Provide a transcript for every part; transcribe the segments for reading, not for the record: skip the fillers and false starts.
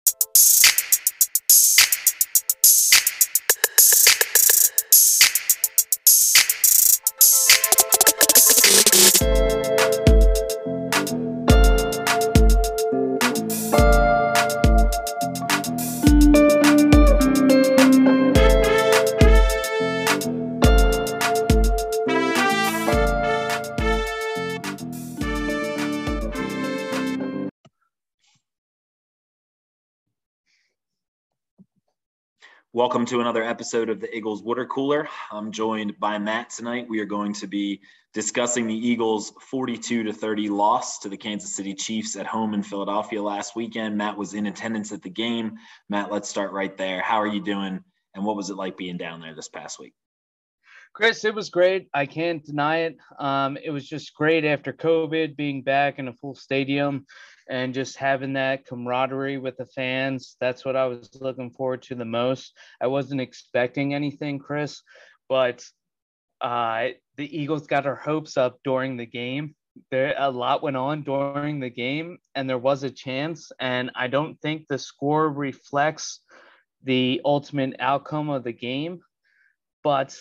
Welcome to another episode of the Eagles Water Cooler. I'm joined by Matt tonight. We are going to be discussing the Eagles' 42-30 loss to the Kansas City Chiefs at home in Philadelphia last weekend. Matt was in attendance at the game. Matt, let's start right there. How are you doing, and what was it like being down there this past week? Chris, it was great. I can't deny it. It was just great after COVID, being back in a full stadium and just having that camaraderie with the fans. That's what I was looking forward to the most. I wasn't expecting anything, Chris, but the Eagles got our hopes up during the game. A lot went on during the game, and there was a chance. And I don't think the score reflects the ultimate outcome of the game, but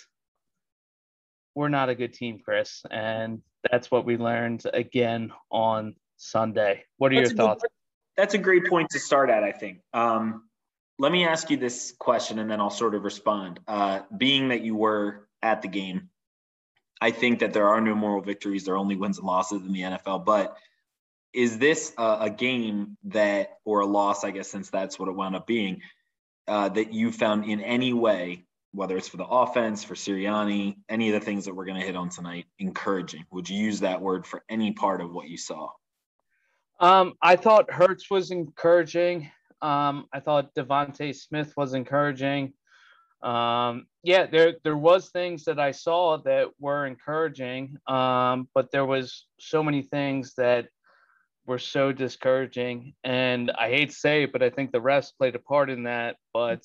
we're not a good team, Chris, and that's what we learned again on Sunday. What are your thoughts? That's a great point to start at, I think. Let me ask you this question, and then I'll sort of respond. Being that you were at the game, I think that there are no moral victories. There are only wins and losses in the NFL. But is this a game that, or a loss, I guess, since that's what it wound up being, that you found in any way, whether it's for the offense, for Sirianni, any of the things that we're going to hit on tonight, encouraging? Would you use that word for any part of what you saw? I thought Hurts was encouraging. I thought Devontae Smith was encouraging. There was things that I saw that were encouraging, but there was so many things that were so discouraging. And I hate to say it, but I think the refs played a part in that. But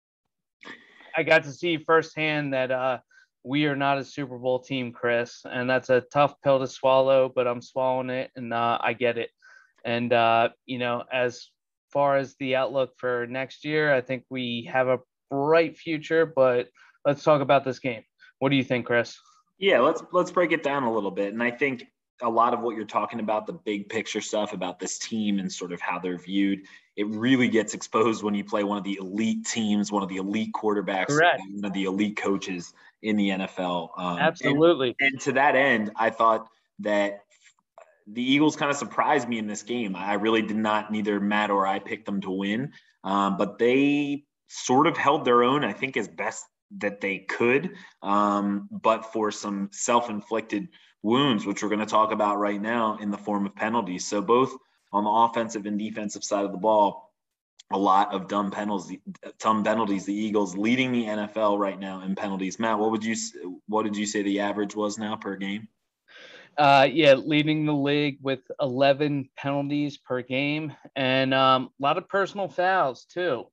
I got to see firsthand that we are not a Super Bowl team, Chris, and that's a tough pill to swallow, but I'm swallowing it, and I get it. And, as far as the outlook for next year, I think we have a bright future, but let's talk about this game. What do you think, Chris? Yeah, let's break it down a little bit. And I think a lot of what you're talking about, the big picture stuff about this team and sort of how they're viewed, it really gets exposed when you play one of the elite teams, one of the elite quarterbacks, Correct. One of the elite coaches in the NFL. Absolutely. And to that end, I thought that the Eagles kind of surprised me in this game. I really did not, neither Matt or I picked them to win, but they sort of held their own, I think, as best that they could, but for some self-inflicted wounds, which we're going to talk about right now in the form of penalties. So both on the offensive and defensive side of the ball, a lot of dumb penalties. The Eagles leading the NFL right now in penalties. Matt, what did you say the average was now per game? Leading the league with 11 penalties per game, and a lot of personal fouls too.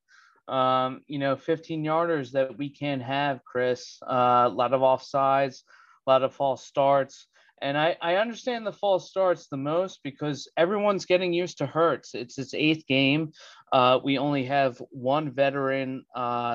15-yarders that we can't have, Chris. A lot of offsides, a lot of false starts. And I understand the false starts the most because everyone's getting used to Hurts. It's his 8th game. We only have one veteran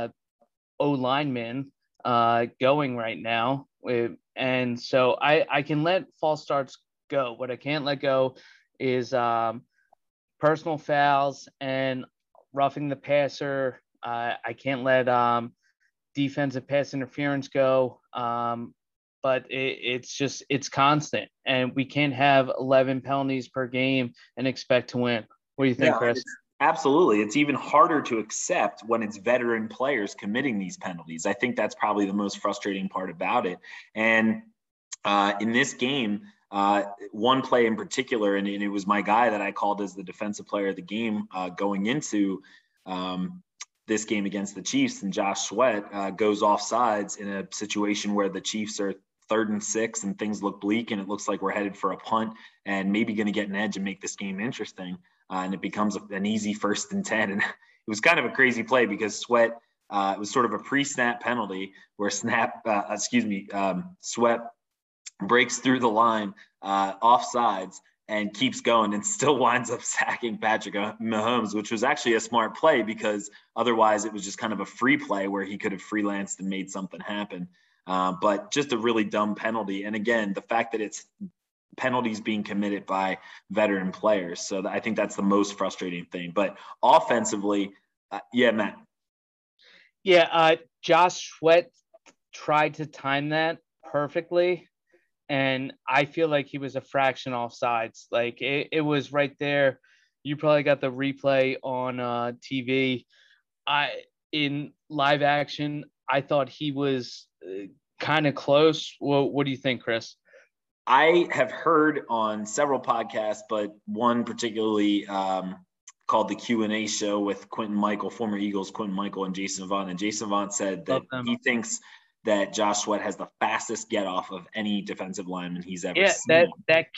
O-lineman going right now. And so I can let false starts go. What I can't let go is personal fouls and roughing the passer. I can't let defensive pass interference go. But it's constant, and we can't have 11 penalties per game and expect to win. What do you think, Chris? Absolutely. It's even harder to accept when it's veteran players committing these penalties. I think that's probably the most frustrating part about it. And in this game, one play in particular, and it was my guy that I called as the defensive player of the game going into this game against the Chiefs, and Josh Sweat goes off sides in a situation where the Chiefs are 3rd and 6 and things look bleak and it looks like we're headed for a punt and maybe going to get an edge and make this game interesting. And it becomes an easy 1st and 10. And it was kind of a crazy play because Sweat, it was sort of a pre-snap penalty where Sweat breaks through the line offsides and keeps going and still winds up sacking Patrick Mahomes, which was actually a smart play because otherwise it was just kind of a free play where he could have freelanced and made something happen. But just a really dumb penalty. And again, the fact that it's penalties being committed by veteran players. So I think that's the most frustrating thing. But offensively, yeah, Matt. Yeah, Josh Sweat tried to time that perfectly. And I feel like he was a fraction off sides. Like it was right there. You probably got the replay on TV. In live action, I thought he was kind of close. Well, what do you think, Chris? I have heard on several podcasts, but one particularly called the Q&A show with Quentin Michael, former Eagles, Quentin Michael and Jason Avant. And Jason Avant said that he thinks that Josh Sweat has the fastest get off of any defensive lineman he's ever seen. That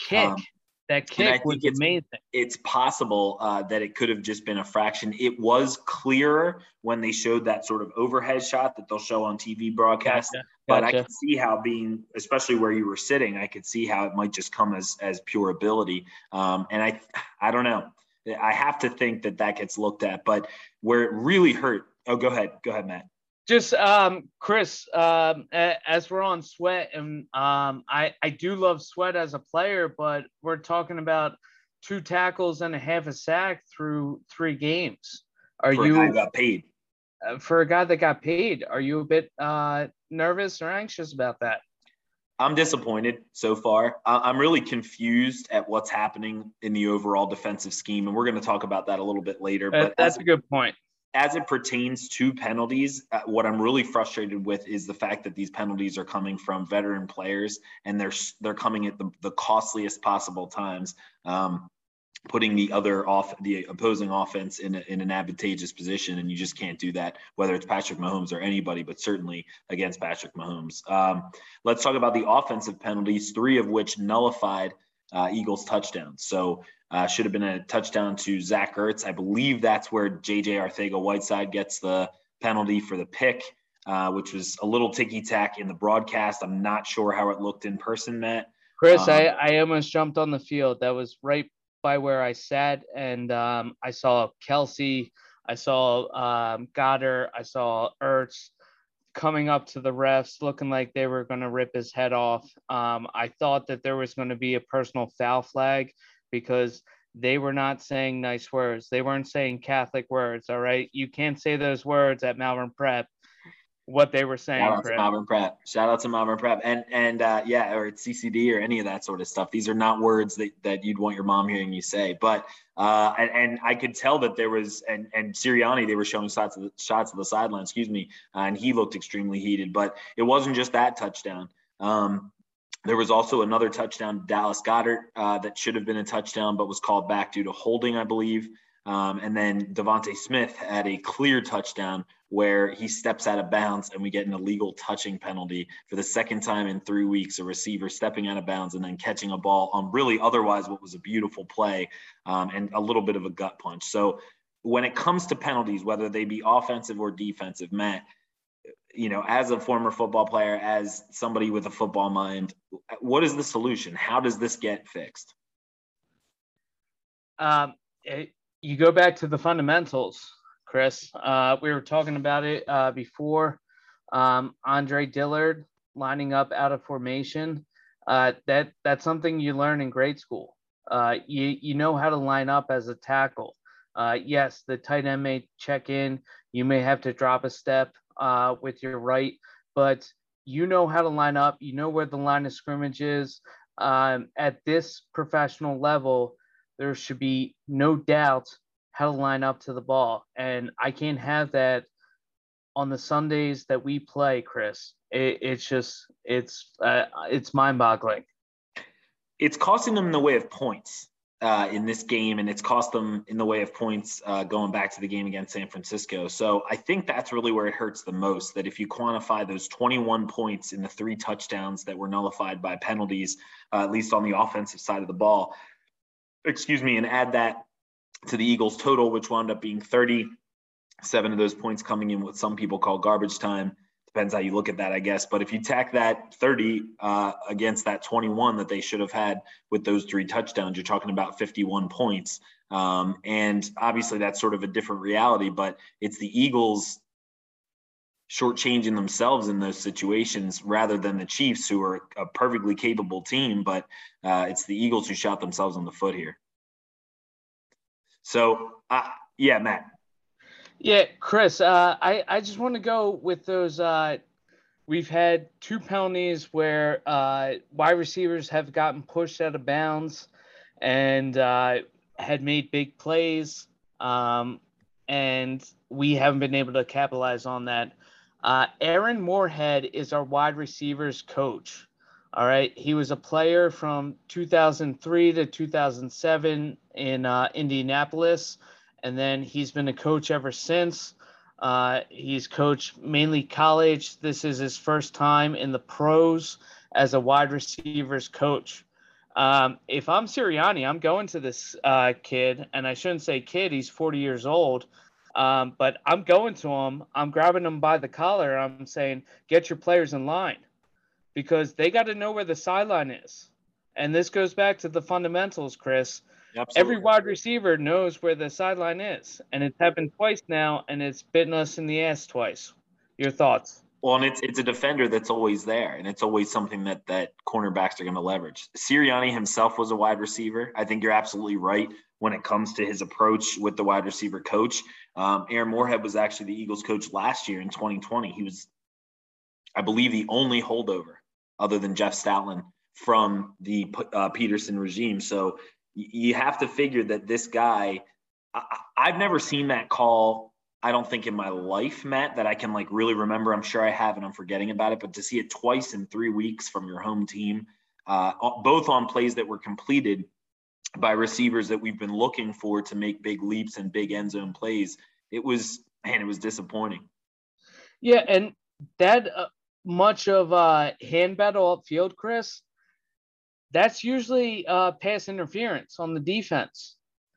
kick was amazing. It's possible that it could have just been a fraction. It was clearer when they showed that sort of overhead shot that they'll show on TV broadcast. Gotcha. But I could see how being, especially where you were sitting, I could see how it might just come as pure ability. And I don't know. I have to think that gets looked at. But where it really hurt. Oh, go ahead, Matt. Just Chris, as we're on Sweat, and I do love Sweat as a player, but we're talking about 2 tackles and a half a sack through 3 games. For a guy who got paid. For a guy that got paid, are you a bit nervous or anxious about that? I'm disappointed so far. I'm really confused at what's happening in the overall defensive scheme, and we're going to talk about that a little bit later. But that's a good point. As it pertains to penalties, what I'm really frustrated with is the fact that these penalties are coming from veteran players, and they're coming at the costliest possible times, putting the opposing offense in an advantageous position, and you just can't do that, whether it's Patrick Mahomes or anybody, but certainly against Patrick Mahomes. Let's talk about the offensive penalties, 3 of which nullified Eagles touchdowns. So should have been a touchdown to Zach Ertz. I believe that's where J.J. Arcega-Whiteside gets the penalty for the pick, which was a little ticky-tack in the broadcast. I'm not sure how it looked in person, Matt. Chris, I almost jumped on the field. That was right by where I sat, and I saw Kelsey, I saw Goddard, I saw Ertz coming up to the refs looking like they were going to rip his head off. I thought that there was going to be a personal foul flag because they were not saying nice words. They weren't saying Catholic words, all right? You can't say those words at Malvern Prep, what they were saying. Shout out to Malvern Prep. And or it's CCD or any of that sort of stuff. These are not words that you'd want your mom hearing you say. But and I could tell that there was, and Sirianni, they were showing shots of the sideline, and he looked extremely heated. But it wasn't just that touchdown. There was also another touchdown to Dallas Goedert that should have been a touchdown, but was called back due to holding, I believe. And then Devontae Smith had a clear touchdown where he steps out of bounds and we get an illegal touching penalty for the second time in 3 weeks, a receiver stepping out of bounds and then catching a ball on really otherwise what was a beautiful play and a little bit of a gut punch. So when it comes to penalties, whether they be offensive or defensive, Matt, as a former football player, as somebody with a football mind, what is the solution? How does this get fixed? You go back to the fundamentals, Chris. We were talking about it before. Andre Dillard lining up out of formation. That's something you learn in grade school. You know how to line up as a tackle. Yes, the tight end may check in. You may have to drop a step with your right, but you know how to line up. You know where the line of scrimmage is. At this professional level, there should be no doubt how to line up to the ball. And I can't have that on the Sundays that we play, Chris. It's mind-boggling. It's costing them in the way of points in this game, and it's cost them in the way of points going back to the game against San Francisco. So I think that's really where it hurts the most, that if you quantify those 21 points in the 3 touchdowns that were nullified by penalties, at least on the offensive side of the ball, and add that to the Eagles total, which wound up being 37 of those points coming in what some people call garbage time, Depends how you look at that, I guess. But if you tack that 30 against that 21 that they should have had with those 3 touchdowns, you're talking about 51 points. And obviously that's sort of a different reality, but it's the Eagles shortchanging themselves in those situations rather than the Chiefs, who are a perfectly capable team. But it's the Eagles who shot themselves in the foot here. So, yeah, Matt. Yeah, Chris, I just want to go with those. We've had 2 penalties where wide receivers have gotten pushed out of bounds and had made big plays, and we haven't been able to capitalize on that. Aaron Moorhead is our wide receivers coach. All right, he was a player from 2003 to 2007 in Indianapolis, and then he's been a coach ever since. He's coached mainly college. This is his first time in the pros as a wide receivers coach. If I'm Sirianni, I'm going to this kid, and I shouldn't say kid, he's 40 years old. But I'm going to him. I'm grabbing him by the collar. I'm saying, get your players in line, because they got to know where the sideline is. And this goes back to the fundamentals, Chris. Absolutely. Every wide receiver knows where the sideline is, and it's happened twice now, and it's bitten us in the ass twice. Your thoughts? Well, and it's a defender that's always there, and it's always something that cornerbacks are going to leverage. Sirianni himself was a wide receiver. I think you're absolutely right when it comes to his approach with the wide receiver coach. Aaron Moorhead was actually the Eagles coach last year in 2020. He was, I believe, the only holdover other than Jeff Stoutland from the Peterson regime. So you have to figure that this guy, I've never seen that call, I don't think, in my life, Matt, that I can like really remember. I'm sure I have, and I'm forgetting about it. But to see it twice in 3 weeks from your home team, both on plays that were completed by receivers that we've been looking for to make big leaps and big end zone plays, it was disappointing. Yeah, and that much of hand battle upfield, Chris, that's usually pass interference on the defense.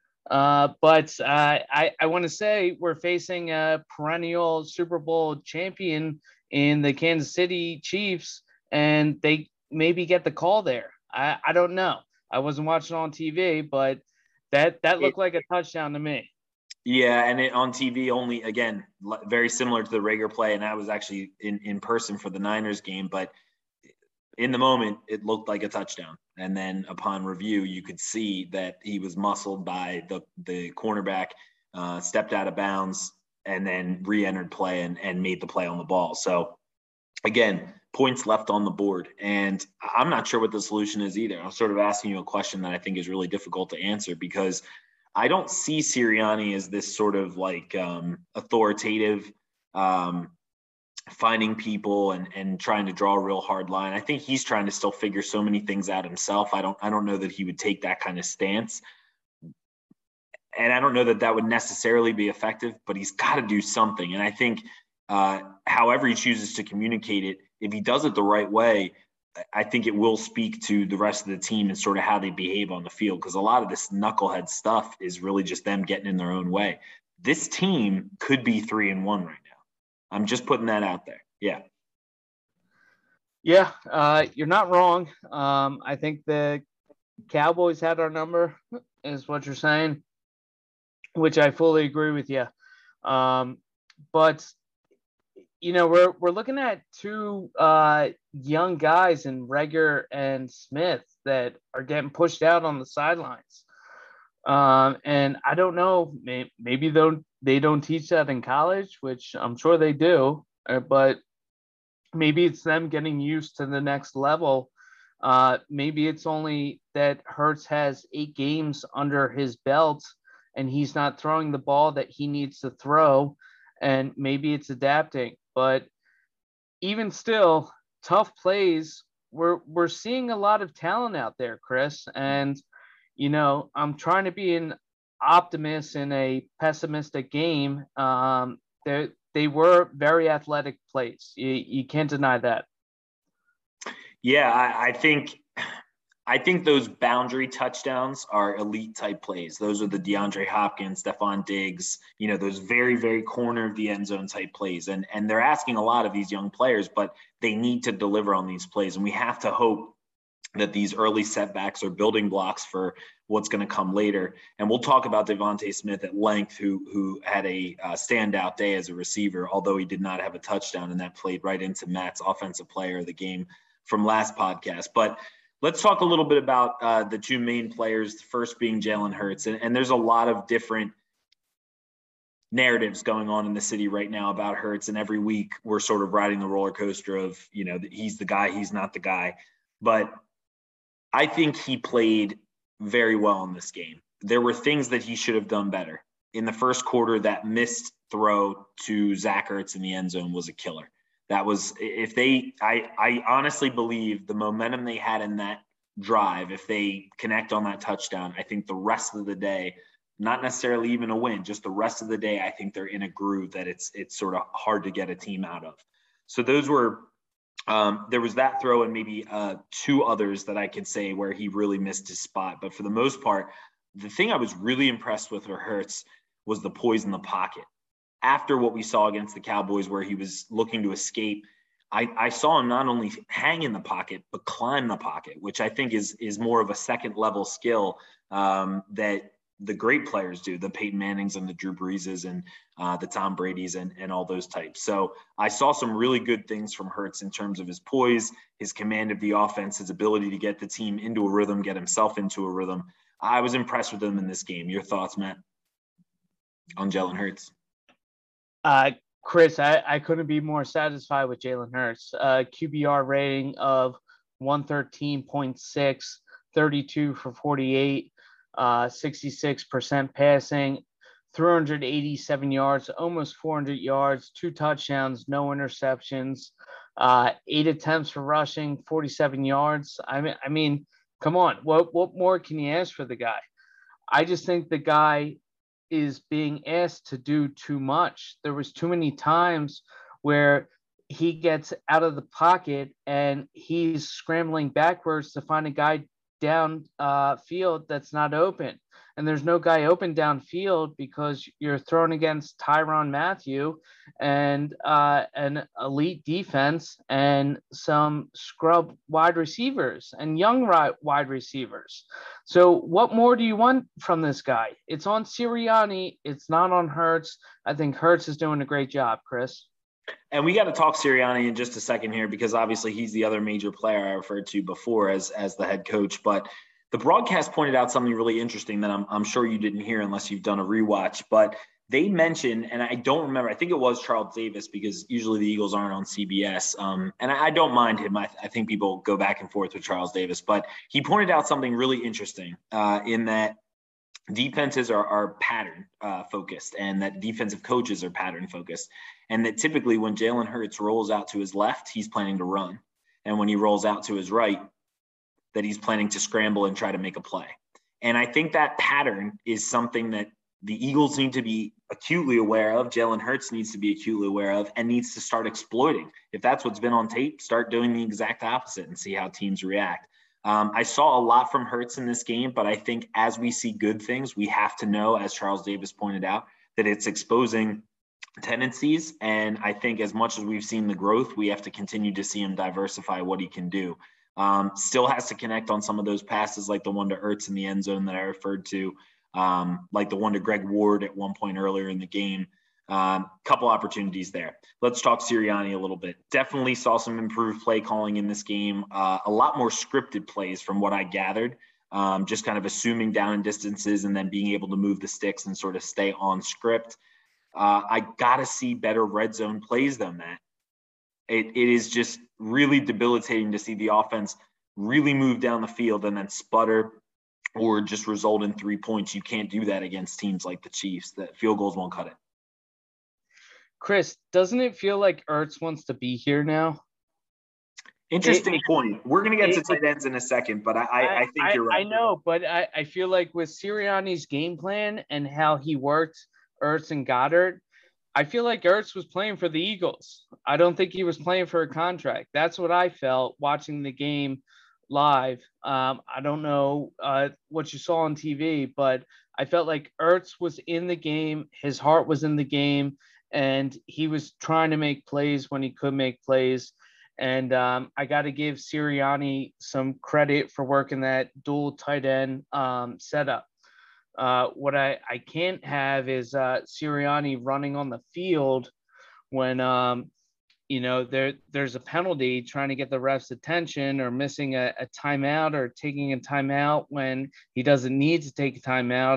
But I want to say we're facing a perennial Super Bowl champion in the Kansas City Chiefs, and they maybe get the call there. I don't know. I wasn't watching on TV, but that looked like a touchdown to me. Yeah, and it on TV only, again, very similar to the Rager play, and I was actually in person for the Niners game, but in the moment, it looked like a touchdown. And then upon review, you could see that he was muscled by the cornerback, stepped out of bounds, and then re-entered play and made the play on the ball. So, again, points left on the board. And I'm not sure what the solution is either. I'm sort of asking you a question that I think is really difficult to answer, because I don't see Sirianni as this sort of like authoritative, finding people and trying to draw a real hard line. I think he's trying to still figure so many things out himself. I don't know that he would take that kind of stance. And I don't know that that would necessarily be effective, but he's got to do something. And I think however he chooses to communicate it, if he does it the right way, I think it will speak to the rest of the team and sort of how they behave on the field. Because a lot of this knucklehead stuff is really just them getting in their own way. This team could be 3-1 right now. I'm just putting that out there. Yeah. Yeah, you're not wrong. I think the Cowboys had our number, is what you're saying, which I fully agree with you. But we're looking at 2 young guys in Reagor and Smith that are getting pushed out on the sidelines. And I don't know, maybe they don't teach that in college, which I'm sure they do, but maybe it's them getting used to the next level. Maybe it's only that Hurts has 8 games under his belt and he's not throwing the ball that he needs to throw, and maybe it's adapting. But even still, tough plays, we're seeing a lot of talent out there, Chris, and I'm trying to be an optimist in a pessimistic game. They were very athletic plays. You can't deny that. Yeah, I think I think those boundary touchdowns are elite type plays. Those are the DeAndre Hopkins, Stephon Diggs, those very, very corner of the end zone type plays. And they're asking a lot of these young players, but they need to deliver on these plays. And we have to hope that these early setbacks are building blocks for what's going to come later. And we'll talk about DeVonta Smith at length, who had a standout day as a receiver, although he did not have a touchdown, and that played right into Matt's offensive player of the game from last podcast. But let's talk a little bit about the two main players, the first being Jalen Hurts. And there's a lot of different narratives going on in the city right now about Hurts. And every week we're sort of riding the roller coaster of, he's the guy, he's not the guy. But I think he played very well in this game. There were things that he should have done better. In the first quarter, that missed throw to Zach Ertz in the end zone was a killer. That was, I honestly believe the momentum they had in that drive, if they connect on that touchdown, I think the rest of the day, not necessarily even a win, just the rest of the day, I think they're in a groove that it's sort of hard to get a team out of. So those were, there was that throw and maybe two others that I could say where he really missed his spot. But for the most part, the thing I was really impressed with for Hurts was the poise in the pocket. After what we saw against the Cowboys where he was looking to escape, I saw him not only hang in the pocket, but climb the pocket, which I think is more of a second level skill that the great players do, the Peyton Mannings and the Drew Breeses and the Tom Brady's and all those types. So I saw some really good things from Hurts in terms of his poise, his command of the offense, his ability to get the team into a rhythm, get himself into a rhythm. I was impressed with him in this game. Your thoughts, Matt, on Jalen Hurts? Chris, I couldn't be more satisfied with Jalen Hurts. QBR rating of 113.6, 32 for 48, 66% passing, 387 yards, almost 400 yards, 2 touchdowns, no interceptions, 8 attempts for rushing, 47 yards. I mean, come on, what more can you ask for the guy? I just think the guy is being asked to do too much. There was too many times where he gets out of the pocket and he's scrambling backwards to find a guy down field that's not open. And there's no guy open downfield because you're thrown against Tyrann Mathieu and an elite defense and some scrub wide receivers and young wide receivers. So what more do you want from this guy? It's on Sirianni. It's not on Hurts. I think Hurts is doing a great job, Chris. And we got to talk Sirianni in just a second here because obviously he's the other major player I referred to before as the head coach. But the broadcast pointed out something really interesting that I'm sure you didn't hear unless you've done a rewatch. But they mentioned, and I don't remember, I think it was Charles Davis because usually the Eagles aren't on CBS. And I don't mind him. I think people go back and forth with Charles Davis. But he pointed out something really interesting in that defenses are pattern focused and that defensive coaches are pattern focused. And that typically when Jalen Hurts rolls out to his left, he's planning to run. And when he rolls out to his right, that he's planning to scramble and try to make a play. And I think that pattern is something that the Eagles need to be acutely aware of. Jalen Hurts needs to be acutely aware of and needs to start exploiting. If that's what's been on tape, start doing the exact opposite and see how teams react. I saw a lot from Hurts in this game, but I think as we see good things, we have to know, as Charles Davis pointed out, that it's exposing tendencies. And I think as much as we've seen the growth, we have to continue to see him diversify what he can do. Still has to connect on some of those passes like the one to Ertz in the end zone that I referred to, like the one to Greg Ward at one point earlier in the game. Couple opportunities there. Let's talk Sirianni a little bit. Definitely saw some improved play calling in this game. A lot more scripted plays from what I gathered. Just kind of assuming down and distances and then being able to move the sticks and sort of stay on script. I got to see better red zone plays than that. It is just really debilitating to see the offense really move down the field and then sputter or just result in 3 points. You can't do that against teams like the Chiefs. That field goals won't cut it. Chris, doesn't it feel like Ertz wants to be here now? Interesting point. We're going to get to tight ends in a second, but I think you're right. I know, but I feel like with Sirianni's game plan and how he worked Ertz and Goddard, I feel like Ertz was playing for the Eagles. I don't think he was playing for a contract. That's what I felt watching the game live. I don't know what you saw on TV, but I felt like Ertz was in the game. His heart was in the game, and he was trying to make plays when he could make plays. And I got to give Sirianni some credit for working that dual tight end setup. What I can't have is Sirianni running on the field when there's a penalty, trying to get the ref's attention, or missing a timeout, or taking a timeout when he doesn't need to take a timeout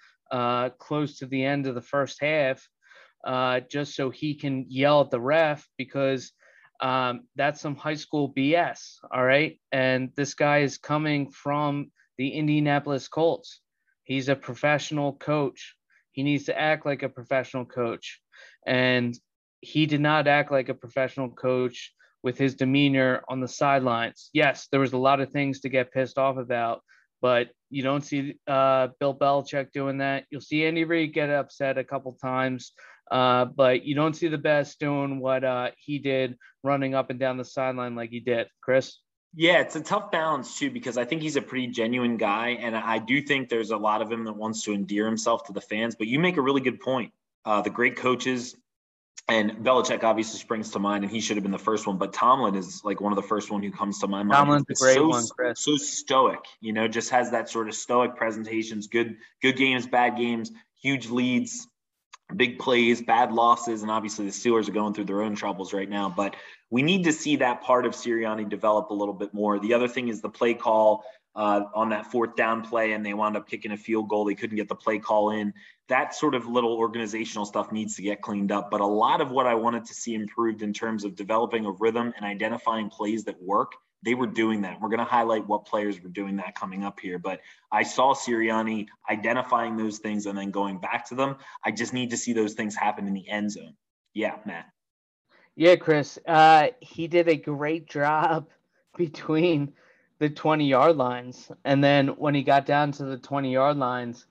at close to the end of the first half, just so he can yell at the ref, because that's some high school BS. All right. And this guy is coming from the Indianapolis Colts. He's a professional coach. He needs to act like a professional coach. And he did not act like a professional coach with his demeanor on the sidelines. Yes, there was a lot of things to get pissed off about, but you don't see Bill Belichick doing that. You'll see Andy Reid get upset a couple times, but you don't see the best doing what he did, running up and down the sideline like he did. Chris? Yeah, it's a tough balance too, because I think he's a pretty genuine guy, and I do think there's a lot of him that wants to endear himself to the fans. But you make a really good point. The great coaches, and Belichick obviously springs to mind, and he should have been the first one. But Tomlin is like one of the first one who comes to my mind. Tomlin's a great one, Chris. So stoic, just has that sort of stoic presentations, good games, bad games, huge leads, big plays, bad losses, and obviously the Steelers are going through their own troubles right now. But we need to see that part of Sirianni develop a little bit more. The other thing is the play call on that fourth down play, and they wound up kicking a field goal. They couldn't get the play call in. That sort of little organizational stuff needs to get cleaned up. But a lot of what I wanted to see improved in terms of developing a rhythm and identifying plays that work, they were doing that. We're going to highlight what players were doing that coming up here. But I saw Sirianni identifying those things and then going back to them. I just need to see those things happen in the end zone. Yeah, Matt. Yeah, Chris. He did a great job between the 20-yard lines. And then when he got down to the 20-yard lines,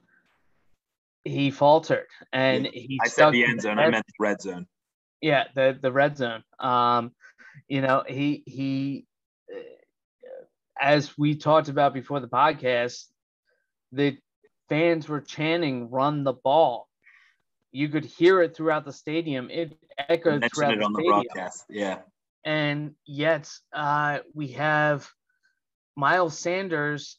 he faltered. And he I said the end zone. I meant the red zone. Yeah, the red zone. He as we talked about before the podcast, the fans were chanting, "Run the ball." You could hear it throughout the stadium. It echoed throughout the stadium. Broadcast. Yeah. And yet we have Miles Sanders,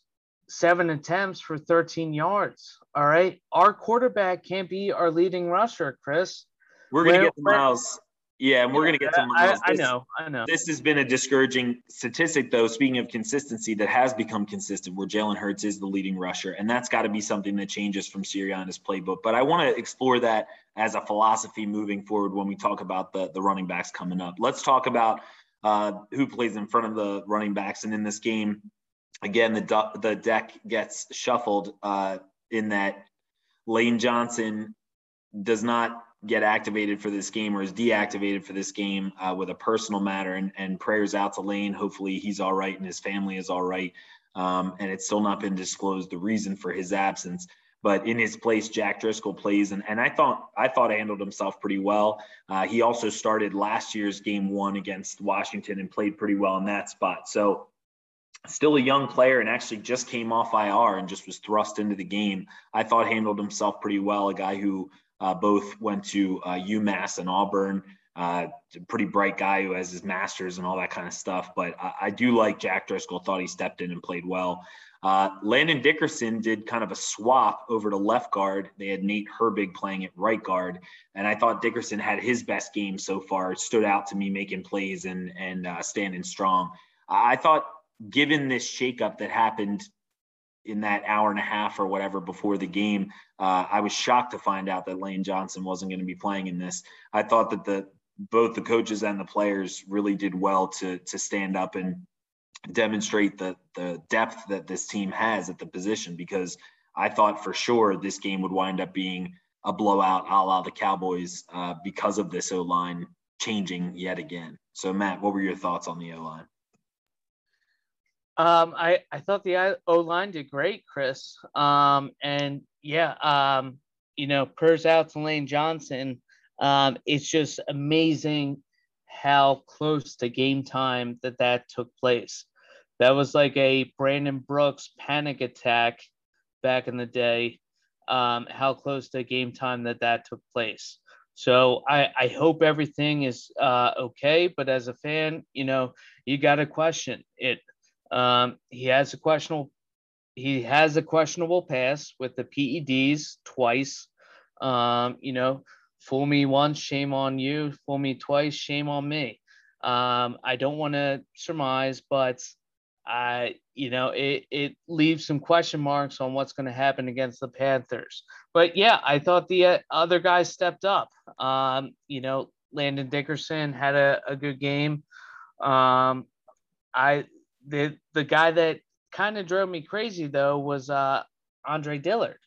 7 attempts for 13 yards. All right. Our quarterback can't be our leading rusher, Chris. We're going to get to Miles. Yeah, and we're going to get to Miles. I know. This has been a discouraging statistic, though, speaking of consistency, that has become consistent, where Jalen Hurts is the leading rusher. And that's got to be something that changes from Sirianni's playbook. But I want to explore that as a philosophy moving forward when we talk about the running backs coming up. Let's talk about who plays in front of the running backs. And in this game, again, the deck gets shuffled in that Lane Johnson does not get activated for this game, or is deactivated for this game with a personal matter, and prayers out to Lane. Hopefully he's all right and his family is all right. And it's still not been disclosed the reason for his absence. But in his place, Jack Driscoll plays, and I thought handled himself pretty well. He also started last year's game 1 against Washington and played pretty well in that spot. So still a young player, and actually just came off IR and just was thrust into the game. I thought handled himself pretty well. A guy who both went to UMass and Auburn, pretty bright guy who has his master's and all that kind of stuff. But I do like Jack Driscoll. Thought he stepped in and played well. Landon Dickerson did kind of a swap over to left guard. They had Nate Herbig playing at right guard, and I thought Dickerson had his best game so far. It stood out to me, making plays and standing strong. I thought, given this shakeup that happened in that hour and a half or whatever before the game, I was shocked to find out that Lane Johnson wasn't going to be playing in this. I thought that both the coaches and the players really did well to stand up and demonstrate the depth that this team has at the position, because I thought for sure this game would wind up being a blowout a la the Cowboys because of this O-line changing yet again. So, Matt, what were your thoughts on the O-line? I thought the O-line did great, Chris. And yeah, prayers out to Lane Johnson. It's just amazing how close to game time that took place. That was like a Brandon Brooks panic attack back in the day. How close to game time that took place. So I hope everything is okay. But as a fan, you got to question it. He has a questionable pass with the PEDs twice. Fool me once, shame on you. Fool me twice, shame on me. I don't want to surmise, but it leaves some question marks on what's going to happen against the Panthers. But yeah, I thought the other guys stepped up. Landon Dickerson had a good game. The guy that kind of drove me crazy though was Andre Dillard.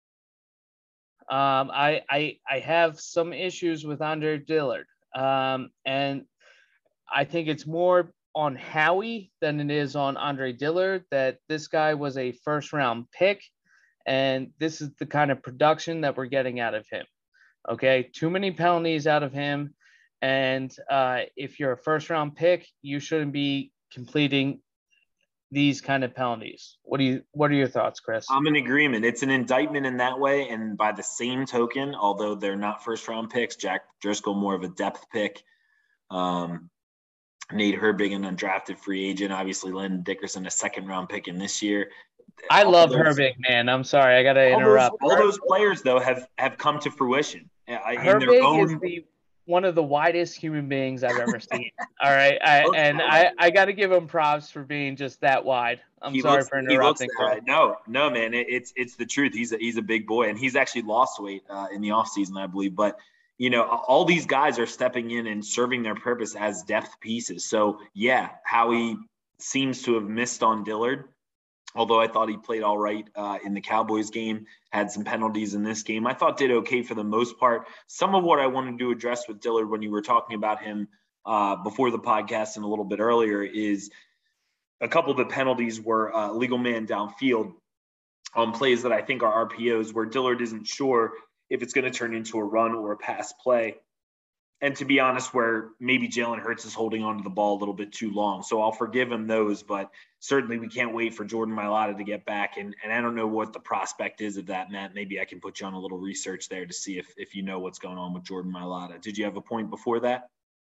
I have some issues with Andre Dillard, and I think it's more on Howie than it is on Andre Dillard that this guy was a first round pick, and this is the kind of production that we're getting out of him. Okay, too many penalties out of him, and if you're a first round pick, you shouldn't be completing these kind of penalties. What are your thoughts, Chris? I'm in agreement. It's an indictment in that way. And by the same token, although they're not first round picks, Jack Driscoll more of a depth pick. Nate Herbig, an undrafted free agent. Obviously, Landon Dickerson, a second round pick in this year. I love Herbig, man. I'm sorry, I got to interrupt. All those players, though, have come to fruition. Herbig is one of the widest human beings I've ever seen. All right, I got to give him props for being just that wide. Sorry for interrupting. No, man, it's the truth. He's a big boy, and he's actually lost weight in the offseason, I believe. But all these guys are stepping in and serving their purpose as depth pieces. So yeah, Howie seems to have missed on Dillard. Although I thought he played all right in the Cowboys game, had some penalties in this game. I thought did okay for the most part. Some of what I wanted to address with Dillard when you were talking about him before the podcast and a little bit earlier is a couple of the penalties were legal man downfield on plays that I think are RPOs where Dillard isn't sure if it's going to turn into a run or a pass play. And to be honest, where maybe Jalen Hurts is holding onto the ball a little bit too long. So I'll forgive him those, but certainly we can't wait for Jordan Mailata to get back. And I don't know what the prospect is of that, Matt. Maybe I can put you on a little research there to see if you know what's going on with Jordan Mailata. Did you have a point before that?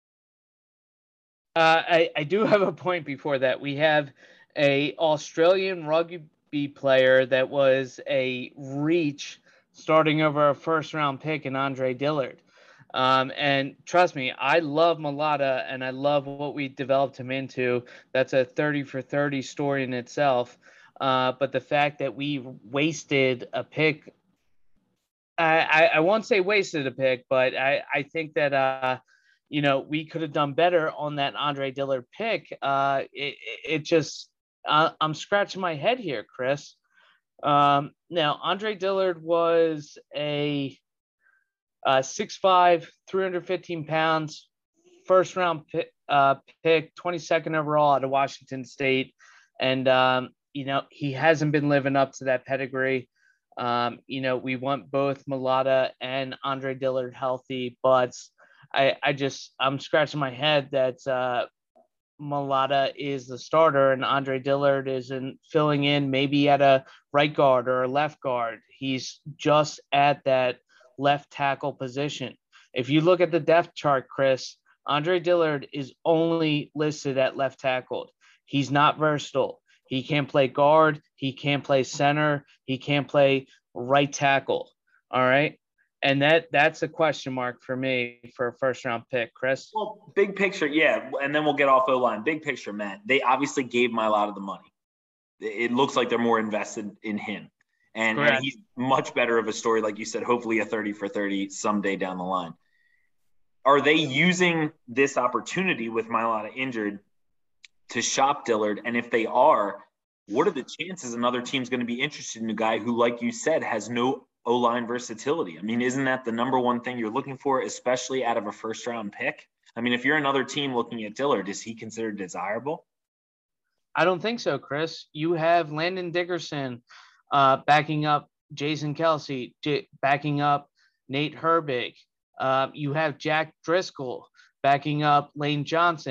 I do have a point before that. We have a Australian rugby player that was a reach starting over a first-round pick in Andre Dillard. And trust me, I love Mailata and I love what we developed him into. That's a 30 for 30 story in itself. But the fact that we wasted a pick, I won't say wasted a pick, but I think that, we could have done better on that Andre Dillard pick. It just, I'm scratching my head here, Chris. Now, Andre Dillard was a 6'5", 315 pounds, first round pick, 22nd overall out of Washington State. And, he hasn't been living up to that pedigree. We want both Mailata and Andre Dillard healthy, but I'm scratching my head that Mailata is the starter and Andre Dillard isn't filling in maybe at a right guard or a left guard. He's just at that left tackle position. If you look at the depth chart, Chris, Andre Dillard is only listed at left tackle. He's not versatile. He can't play guard. He can't play center. He can't play right tackle. All right. And that's a question mark for me for a first round pick, Chris. Well, big picture, yeah. And then we'll get off O-line. Big picture, Matt. They obviously gave Mailata the money. It looks like they're more invested in him. And he's much better of a story, like you said, hopefully a 30 for 30 someday down the line. Are they using this opportunity with Mailata injured to shop Dillard? And if they are, what are the chances another team's going to be interested in a guy who, like you said, has no O-line versatility? I mean, isn't that the number one thing you're looking for, especially out of a first-round pick? I mean, if you're another team looking at Dillard, is he considered desirable? I don't think so, Chris. You have Landon Dickerson backing up Jason Kelce, backing up Nate Herbig. You have Jack Driscoll backing up Lane Johnson,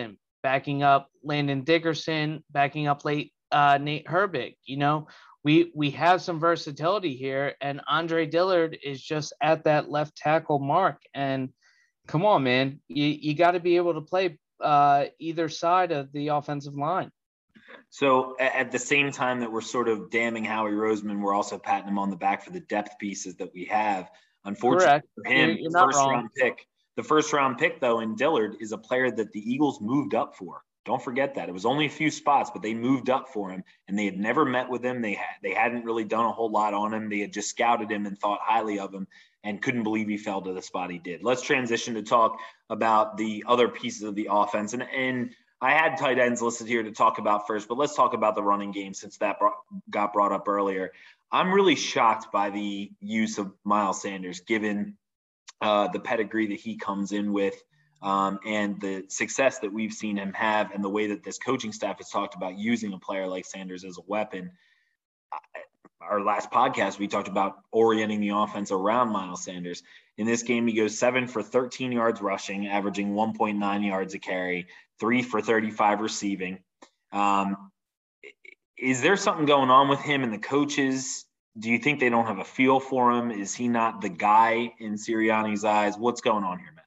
backing up Landon Dickerson, backing up Nate Herbig. We have some versatility here, and Andre Dillard is just at that left tackle mark. And come on, man, you got to be able to play either side of the offensive line. So at the same time that we're sort of damning Howie Roseman, we're also patting him on the back for the depth pieces that we have. Unfortunately for him, the first round pick, though, in Dillard is a player that the Eagles moved up for. Don't forget that. It was only a few spots, but they moved up for him, and they had never met with him. They hadn't really done a whole lot on him. They had just scouted him and thought highly of him and couldn't believe he fell to the spot he did. Let's transition to talk about the other pieces of the offense. And I had tight ends listed here to talk about first, but let's talk about the running game since that got brought up earlier. I'm really shocked by the use of Miles Sanders, given the pedigree that he comes in with. And the success that we've seen him have and the way that this coaching staff has talked about using a player like Sanders as a weapon. Our last podcast, we talked about orienting the offense around Miles Sanders. In this game, he goes 7 for 13 yards rushing, averaging 1.9 yards a carry, 3 for 35 receiving. Is there something going on with him and the coaches? Do you think they don't have a feel for him? Is he not the guy in Sirianni's eyes? What's going on here, man?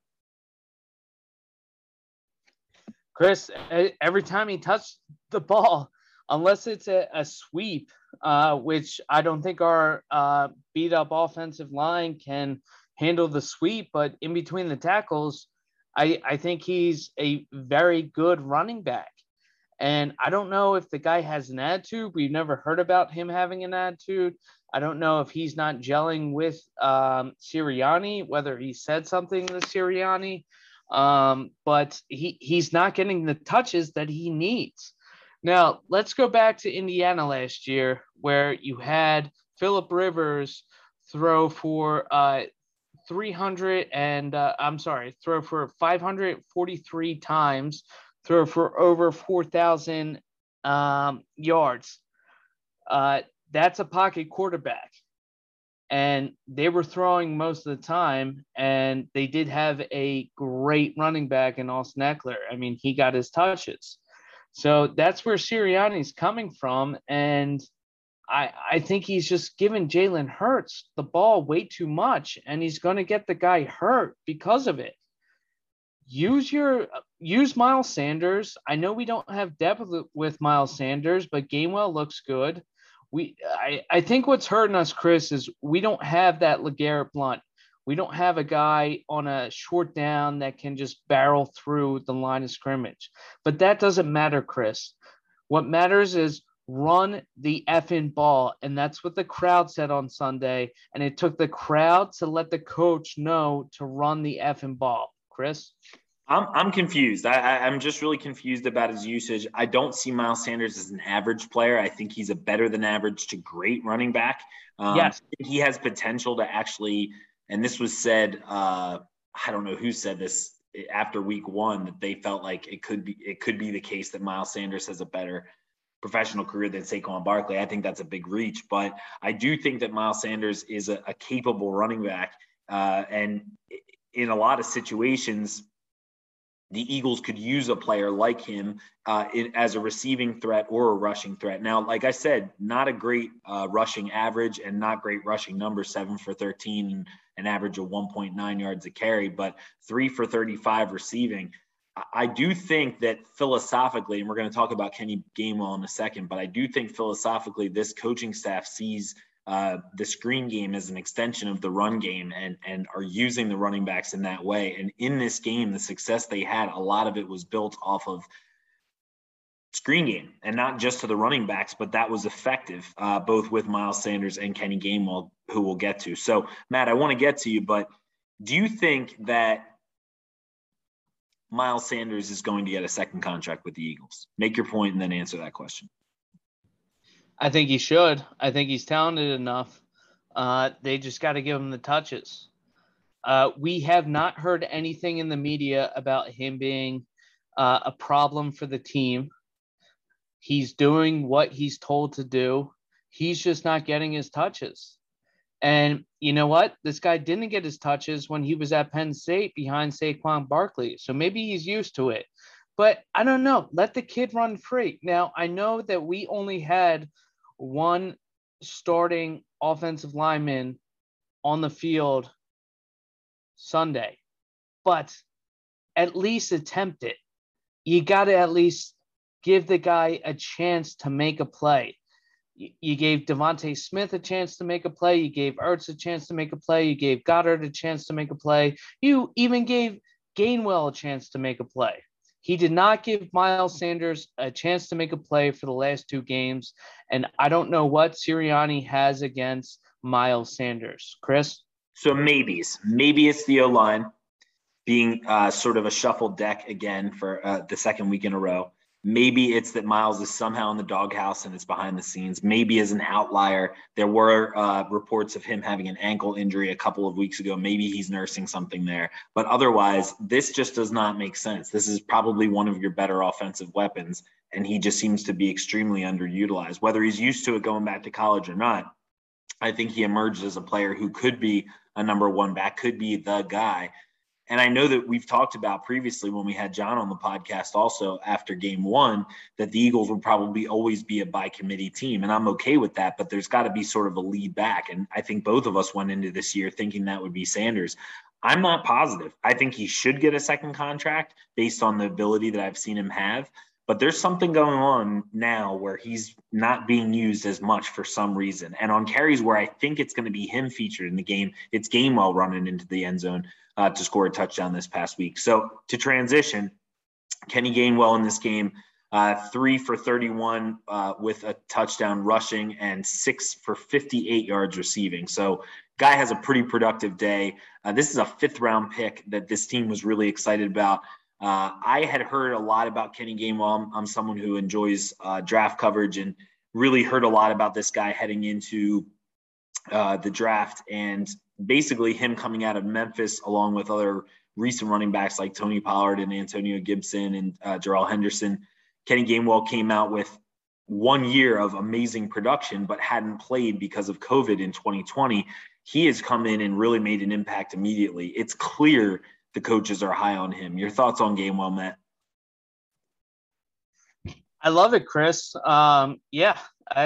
Chris, every time he touched the ball, unless it's a sweep, which I don't think our beat-up offensive line can handle the sweep, but in between the tackles, I think he's a very good running back. And I don't know if the guy has an attitude. We've never heard about him having an attitude. I don't know if he's not gelling with Sirianni, whether he said something to Sirianni. But he's not getting the touches that he needs. Now, let's go back to Indiana last year, where you had Phillip Rivers throw for 543 times, throw for over 4,000 yards. That's a pocket quarterback. And they were throwing most of the time, and they did have a great running back in Austin Ekeler. I mean, he got his touches. So that's where Sirianni's coming from, and I think he's just giving Jalen Hurts the ball way too much, and he's going to get the guy hurt because of it. Use Miles Sanders. I know we don't have depth with Miles Sanders, but Gainwell looks good. I think what's hurting us, Chris, is we don't have that LeGarrette Blount. We don't have a guy on a short down that can just barrel through the line of scrimmage. But that doesn't matter, Chris. What matters is run the effing ball, and that's what the crowd said on Sunday, and it took the crowd to let the coach know to run the effing ball. Chris? I'm confused. I'm just really confused about his usage. I don't see Miles Sanders as an average player. I think he's a better than average to great running back. Yes. He has potential to actually, and this was said, I don't know who said this after week one, that they felt like it could be the case that Miles Sanders has a better professional career than Saquon Barkley. I think that's a big reach, but I do think that Miles Sanders is a capable running back. And in a lot of situations, the Eagles could use a player like him as a receiving threat or a rushing threat. Now, like I said, not a great rushing average and not great rushing numbers, 7 for 13 and an average of 1.9 yards a carry, but 3 for 35 receiving. I do think that philosophically, and we're going to talk about Kenny Gainwell in a second, but I do think philosophically this coaching staff sees the screen game as an extension of the run game and are using the running backs in that way. And in this game, the success they had, a lot of it was built off of screen game and not just to the running backs, but that was effective both with Miles Sanders and Kenny Gainwell, who we'll get to. So, Matt, I want to get to you, but do you think that Miles Sanders is going to get a second contract with the Eagles? Make your point and then answer that question. I think he should. I think he's talented enough. They just got to give him the touches. We have not heard anything in the media about him being a problem for the team. He's doing what he's told to do. He's just not getting his touches. And you know what? This guy didn't get his touches when he was at Penn State behind Saquon Barkley. So maybe he's used to it. But I don't know. Let the kid run free. Now, I know that we only had one starting offensive lineman on the field Sunday, but at least attempt it. You got to at least give the guy a chance to make a play. You gave Devontae Smith a chance to make a play. You gave Ertz a chance to make a play. You gave Goddard a chance to make a play. You even gave Gainwell a chance to make a play. He did not give Miles Sanders a chance to make a play for the last two games. And I don't know what Sirianni has against Miles Sanders. Chris? So maybes. Maybe it's the O-line being sort of a shuffled deck again for the second week in a row. Maybe it's that Miles is somehow in the doghouse and it's behind the scenes. Maybe as an outlier, there were reports of him having an ankle injury a couple of weeks ago. Maybe he's nursing something there. But otherwise, this just does not make sense. This is probably one of your better offensive weapons, and he just seems to be extremely underutilized. Whether he's used to it going back to college or not, I think he emerged as a player who could be a number one back, could be the guy. And I know that we've talked about previously when we had John on the podcast also after game one, that the Eagles would probably always be a by committee team. And I'm okay with that, but there's got to be sort of a lead back. And I think both of us went into this year thinking that would be Sanders. I'm not positive. I think he should get a second contract based on the ability that I've seen him have. But there's something going on now where he's not being used as much for some reason. And on carries where I think it's going to be him featured in the game, it's Gainwell running into the end zone to score a touchdown this past week. So to transition, Kenny Gainwell in this game, 3 for 31 with a touchdown rushing and 6 for 58 yards receiving. So guy has a pretty productive day. This is a 5th-round pick that this team was really excited about. I had heard a lot about Kenny Gainwell. I'm someone who enjoys draft coverage and really heard a lot about this guy heading into the draft, and basically him coming out of Memphis along with other recent running backs like Tony Pollard and Antonio Gibson and Jarrell Henderson. Kenny Gainwell came out with 1 year of amazing production, but hadn't played because of COVID in 2020. He has come in and really made an impact immediately. It's clear the coaches are high on him. Your thoughts on Gainwell, Matt? I love it, Chris. Yeah,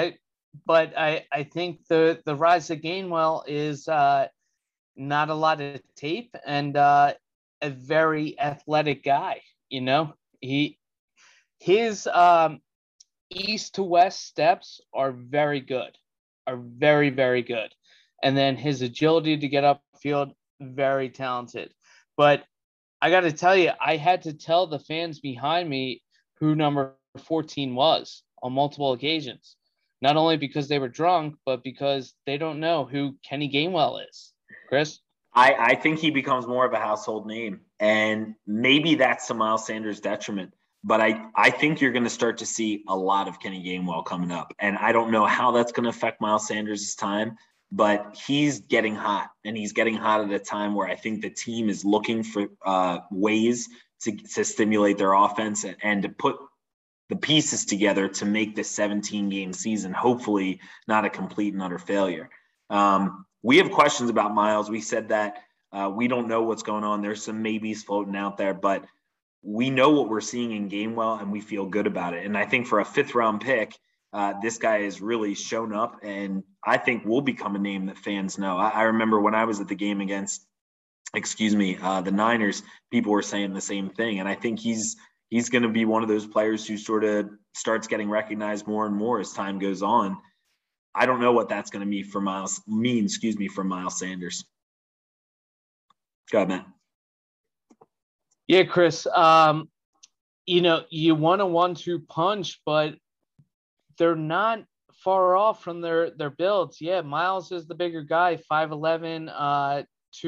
I think the rise of Gainwell is not a lot of tape and a very athletic guy. You know, his east to west steps are very good, are very, very good. And then his agility to get upfield, very talented. But I got to tell you, I had to tell the fans behind me who number 14 was on multiple occasions. Not only because they were drunk, but because they don't know who Kenny Gainwell is. Chris? I think he becomes more of a household name, and maybe that's to Miles Sanders' detriment. But I think you're going to start to see a lot of Kenny Gainwell coming up. And I don't know how that's going to affect Miles Sanders' time, but he's getting hot, and he's getting hot at a time where I think the team is looking for ways to stimulate their offense and to put the pieces together to make this 17-game season hopefully not a complete and utter failure. We have questions about Miles. We said that we don't know what's going on. There's some maybes floating out there, but we know what we're seeing in Gainwell, and we feel good about it. And I think for a 5th-round pick, this guy has really shown up, and I think will become a name that fans know. I remember when I was at the game against, the Niners, people were saying the same thing. And I think he's going to be one of those players who sort of starts getting recognized more and more as time goes on. I don't know what that's going to mean for Miles Sanders. Go ahead, Matt. Yeah, Chris. You want a 1-2 punch, but they're not far off from their builds. Yeah, Miles is the bigger guy, 5'11",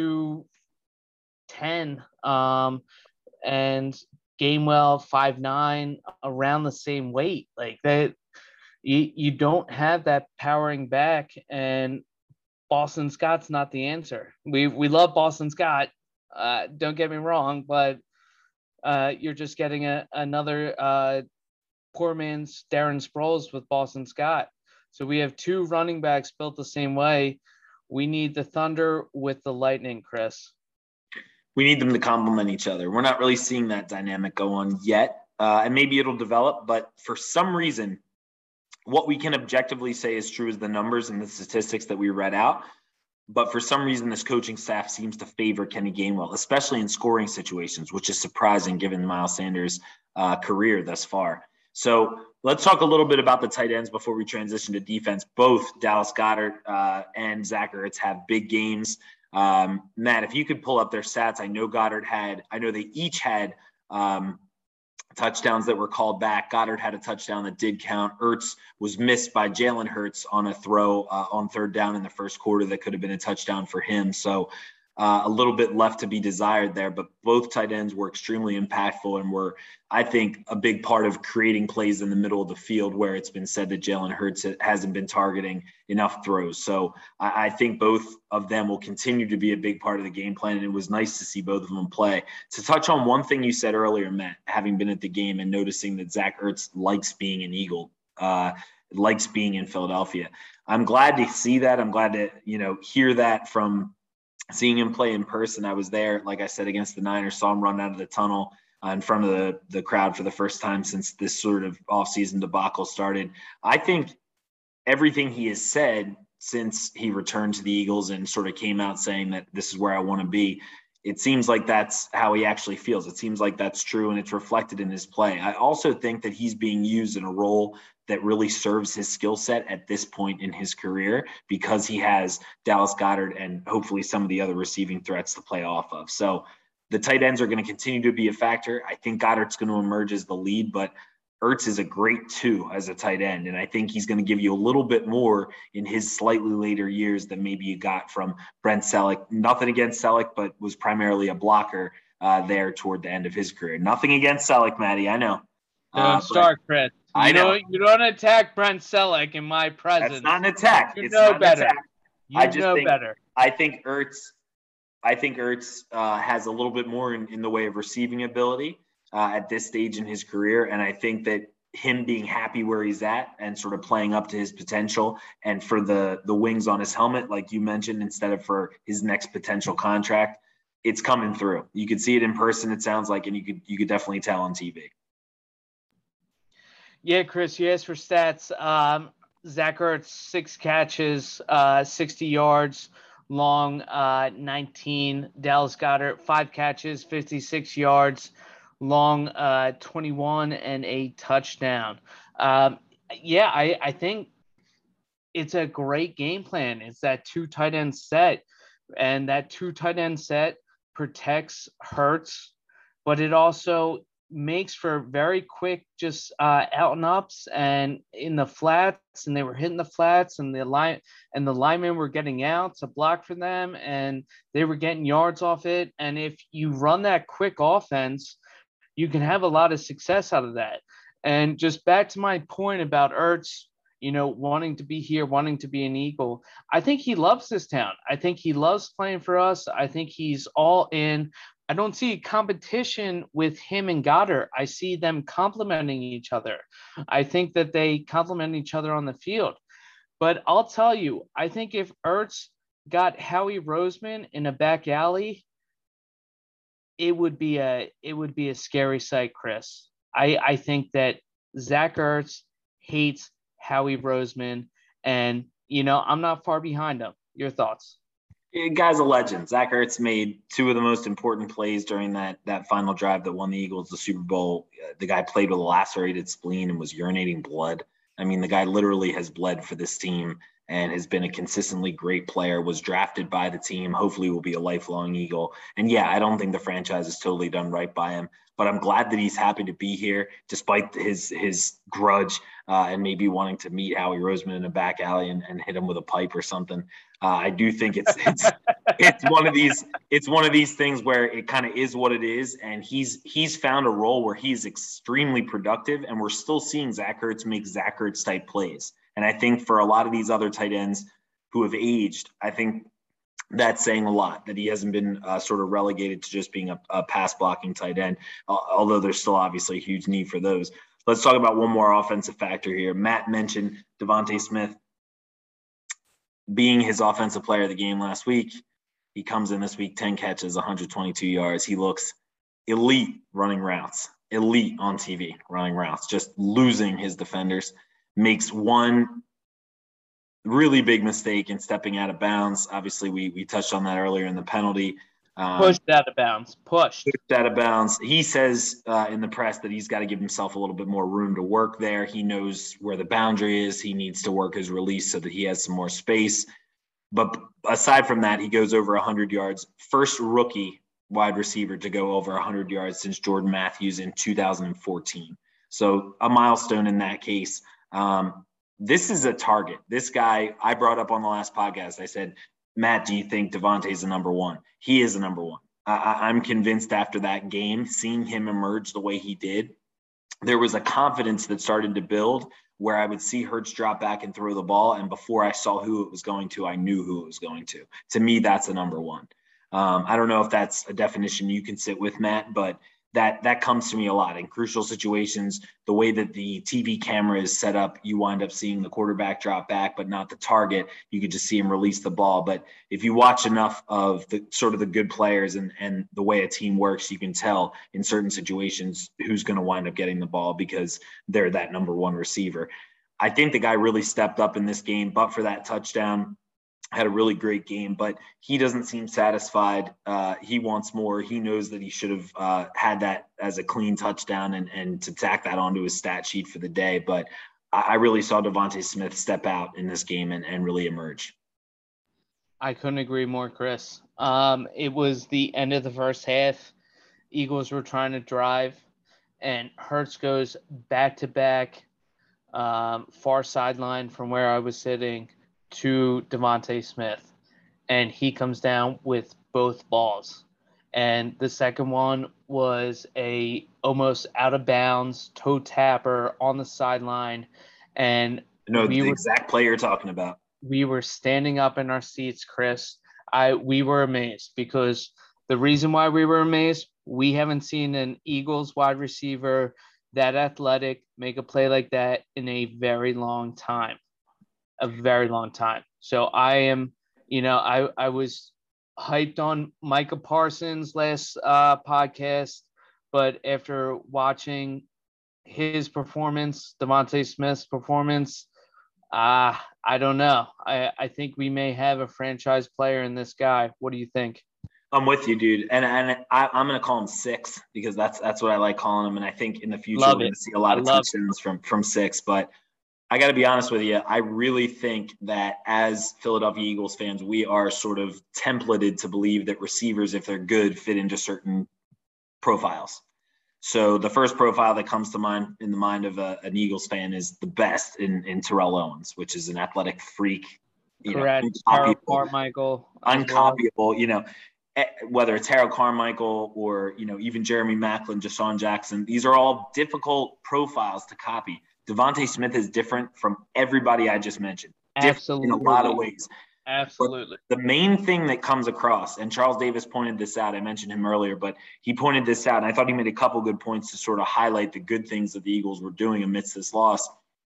210, and Gainwell 5'9", around the same weight. Like that, you don't have that powering back, and Boston Scott's not the answer. We love Boston Scott. Don't get me wrong, but you're just getting another poor man's Darren Sproles with Boston Scott. So we have 2 running backs built the same way. We need the Thunder with the Lightning, Chris. We need them to complement each other. We're not really seeing that dynamic go on yet. and maybe it'll develop. But for some reason, what we can objectively say is true is the numbers and the statistics that we read out. But for some reason, this coaching staff seems to favor Kenny Gainwell, especially in scoring situations, which is surprising given Miles Sanders' career thus far. So let's talk a little bit about the tight ends before we transition to defense. Both Dallas Goedert and Zach Ertz have big games. Matt, if you could pull up their stats, I know they each had touchdowns that were called back. Goddard had a touchdown that did count. Ertz was missed by Jalen Hurts on a throw on third down in the first quarter that could have been a touchdown for him. So a little bit left to be desired there, but both tight ends were extremely impactful and were, I think, a big part of creating plays in the middle of the field where it's been said that Jalen Hurts hasn't been targeting enough throws. So I think both of them will continue to be a big part of the game plan, and it was nice to see both of them play. To touch on one thing you said earlier, Matt, having been at the game and noticing that Zach Ertz likes being an Eagle, likes being in Philadelphia. I'm glad to see that. I'm glad to, hear that from seeing him play in person. I was there, like I said, against the Niners, saw him run out of the tunnel in front of the crowd for the first time since this sort of offseason debacle started. I think everything he has said since he returned to the Eagles and sort of came out saying that this is where I want to be, it seems like that's how he actually feels. It seems like that's true, and it's reflected in his play. I also think that he's being used in a role that really serves his skill set at this point in his career because he has Dallas Goedert and hopefully some of the other receiving threats to play off of. So the tight ends are going to continue to be a factor. I think Goddard's going to emerge as the lead, but Ertz is a great two as a tight end, and I think he's going to give you a little bit more in his slightly later years than maybe you got from Brent Selleck. Nothing against Selleck, but was primarily a blocker there toward the end of his career. Nothing against Selleck, Matty, I know. Don't start, Chris. I know. You don't attack Brent Selleck in my presence. That's not an attack. You know better. I think better. I think Ertz has a little bit more in the way of receiving ability at this stage in his career. And I think that him being happy where he's at and sort of playing up to his potential and for the wings on his helmet, like you mentioned, instead of for his next potential contract, it's coming through. You could see it in person, it sounds like, and you could definitely tell on TV. Yeah, Chris, you asked for stats. Zach Ertz, 6 catches, 60 yards long, 19. Dallas Goedert, 5 catches, 56 yards long, 21, and a touchdown. I think it's a great game plan. It's that 2 tight end set, and that 2 tight end set protects Hurts, but it also makes for very quick just out and ups and in the flats, and they were hitting the flats, and the linemen were getting out to block for them, and they were getting yards off it. And if you run that quick offense, you can have a lot of success out of that. And just back to my point about Ertz, wanting to be here, wanting to be an Eagle. I think he loves this town. I think he loves playing for us. I think he's all in. I don't see competition with him and Goddard. I see them complementing each other. I think that they complement each other on the field. But I'll tell you, I think if Ertz got Howie Roseman in a back alley, it would be a scary sight, Chris. I think that Zach Ertz hates Howie Roseman, and I'm not far behind him. Your thoughts? Guy's a legend. Zach Ertz made 2 of the most important plays during that final drive that won the Eagles the Super Bowl. The guy played with a lacerated spleen and was urinating blood. I mean, the guy literally has bled for this team and has been a consistently great player, was drafted by the team, hopefully will be a lifelong Eagle. And yeah, I don't think the franchise is totally done right by him, but I'm glad that he's happy to be here despite his grudge and maybe wanting to meet Howie Roseman in a back alley and hit him with a pipe or something. I do think it's one of these things where it kind of is what it is, and he's found a role where he's extremely productive, and we're still seeing Zach Ertz make Zach Ertz type plays. And I think for a lot of these other tight ends who have aged, I think that's saying a lot, that he hasn't been sort of relegated to just being a pass blocking tight end, although there's still obviously a huge need for those. Let's talk about one more offensive factor here. Matt mentioned Devontae Smith being his offensive player of the game last week. He comes in this week, 10 catches, 122 yards. He looks elite running routes. elite on TV running routes, just losing his defenders, makes one really big mistake in stepping out of bounds. Obviously, we touched on that earlier in the penalty. Pushed out of bounds. Pushed out of bounds. He says in the press that he's got to give himself a little bit more room to work there. He knows where the boundary is. He needs to work his release so that he has some more space. But aside from that, he goes over 100 yards. First rookie wide receiver to go over 100 yards since Jordan Matthews in 2014. So a milestone in that case. This is a target. This guy I brought up on the last podcast. I said, Matt, do you think Davante's the number one? He is the number one. I'm convinced after that game, seeing him emerge the way he did, there was a confidence that started to build where I would see Hurts drop back and throw the ball. And before I saw who it was going to, I knew who it was going to. To me, that's the number one. I don't know if that's a definition you can sit with, Matt, but that comes to me a lot in crucial situations. The way that the TV camera is set up, you wind up seeing the quarterback drop back, but not the target. You could just see him release the ball. But if you watch enough of the sort of the good players and the way a team works, you can tell in certain situations who's going to wind up getting the ball because they're that number one receiver. I think the guy really stepped up in this game, but for that touchdown, had a really great game, but he doesn't seem satisfied. He wants more. He knows that he should have had that as a clean touchdown and to tack that onto his stat sheet for the day. But I really saw DeVonta Smith step out in this game and really emerge. I couldn't agree more, Chris. It was the end of the first half. Eagles were trying to drive, and Hurts goes back-to-back far sideline from where I was sitting to DeVonta Smith, and he comes down with both balls. And the second one was a almost out of bounds toe tapper on the sideline. And the exact play you're talking about. We were standing up in our seats, Chris. We were amazed because the reason why we were amazed, we haven't seen an Eagles wide receiver that athletic make a play like that in a very long time. A very long time. So I am, I was hyped on Micah Parsons last podcast, but after watching his performance, DeVonta Smith's performance, I don't know. I think we may have a franchise player in this guy. What do you think? I'm with you, dude. And I'm going to call him 6 because that's what I like calling him. And I think in the future, we're going to see a lot of touchdowns from 6, but I got to be honest with you. I really think that as Philadelphia Eagles fans, we are sort of templated to believe that receivers, if they're good, fit into certain profiles. So the first profile that comes to mind in the mind of an Eagles fan is the best in Terrell Owens, which is an athletic freak. Correct. Harold Carmichael. Uncopiable, whether it's Harold Carmichael or, even Jeremy Maclin, Deshaun Jackson, these are all difficult profiles to copy. DeVonta Smith is different from everybody I just mentioned. Absolutely. In a lot of ways. Absolutely. But the main thing that comes across, and Charles Davis pointed this out, I mentioned him earlier, but he pointed this out, and I thought he made a couple good points to sort of highlight the good things that the Eagles were doing amidst this loss.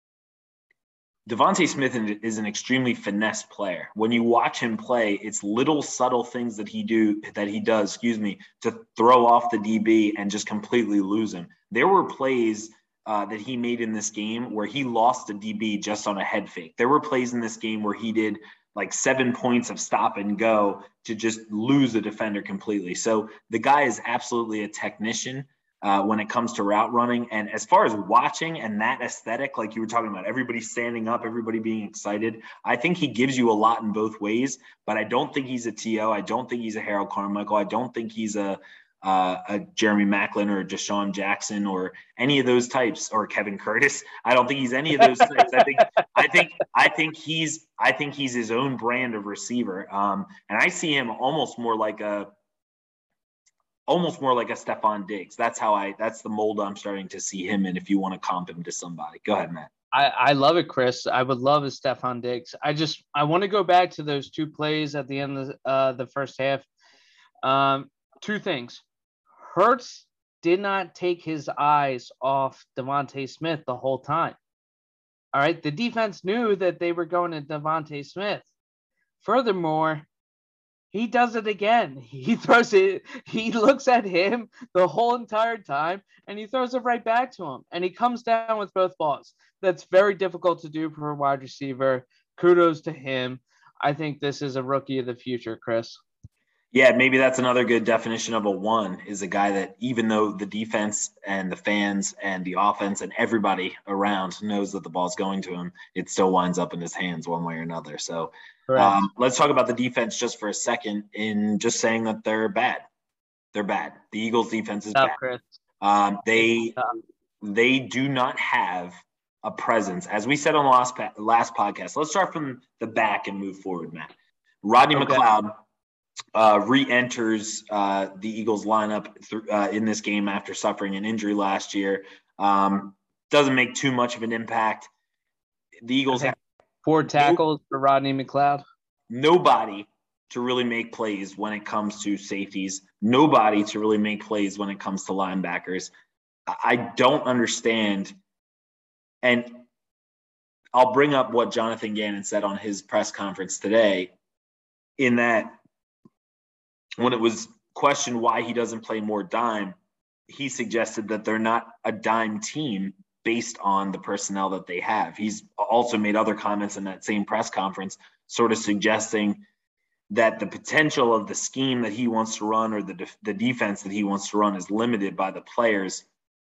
DeVonta Smith is an extremely finesse player. When you watch him play, it's little subtle things that he does, to throw off the DB and just completely lose him. There were plays that he made in this game where he lost a DB just on a head fake. There were plays in this game where he did like 7 points of stop and go to just lose a defender completely. So the guy is absolutely a technician when it comes to route running. And as far as watching and that aesthetic, like you were talking about, everybody standing up, everybody being excited, I think he gives you a lot in both ways, but I don't think he's a T.O. I don't think he's a Harold Carmichael. I don't think he's a Jeremy Maclin or Deshaun Jackson or any of those types, or Kevin Curtis. I don't think he's any of those types. I think he's his own brand of receiver. And I see him almost more like a Stephon Diggs. That's the mold I'm starting to see him in. If you want to comp him to somebody, go ahead, Matt. I love it, Chris. I would love a Stephon Diggs. I want to go back to those 2 plays at the end of the first half. 2 things. Hurts did not take his eyes off DeVonta Smith the whole time. All right. The defense knew that they were going to DeVonta Smith. Furthermore, He does it again. He throws it. He looks at him the whole entire time, and he throws it right back to him. And he comes down with both balls. That's very difficult to do for a wide receiver. Kudos to him. I think this is a rookie of the future, Chris. Yeah, maybe that's another good definition of a one, is a guy that even though the defense and the fans and the offense and everybody around knows that the ball's going to him, it still winds up in his hands one way or another. So let's talk about the defense just for a second in just saying that they're bad. They're bad. The Eagles defense is bad. Chris. They do not have a presence. As we said on the last podcast, let's start from the back and move forward, Matt. Rodney McLeod re-enters the Eagles lineup in this game after suffering an injury last year. Doesn't make too much of an impact. The Eagles have 4 tackles for Rodney McLeod. Nobody to really make plays when it comes to safeties. Nobody to really make plays when it comes to linebackers. I don't understand. And I'll bring up what Jonathan Gannon said on his press conference today, in that when it was questioned why he doesn't play more dime, he suggested that they're not a dime team based on the personnel that they have. He's also made other comments in that same press conference, sort of suggesting that the potential of the scheme that he wants to run, or the defense that he wants to run, is limited by the players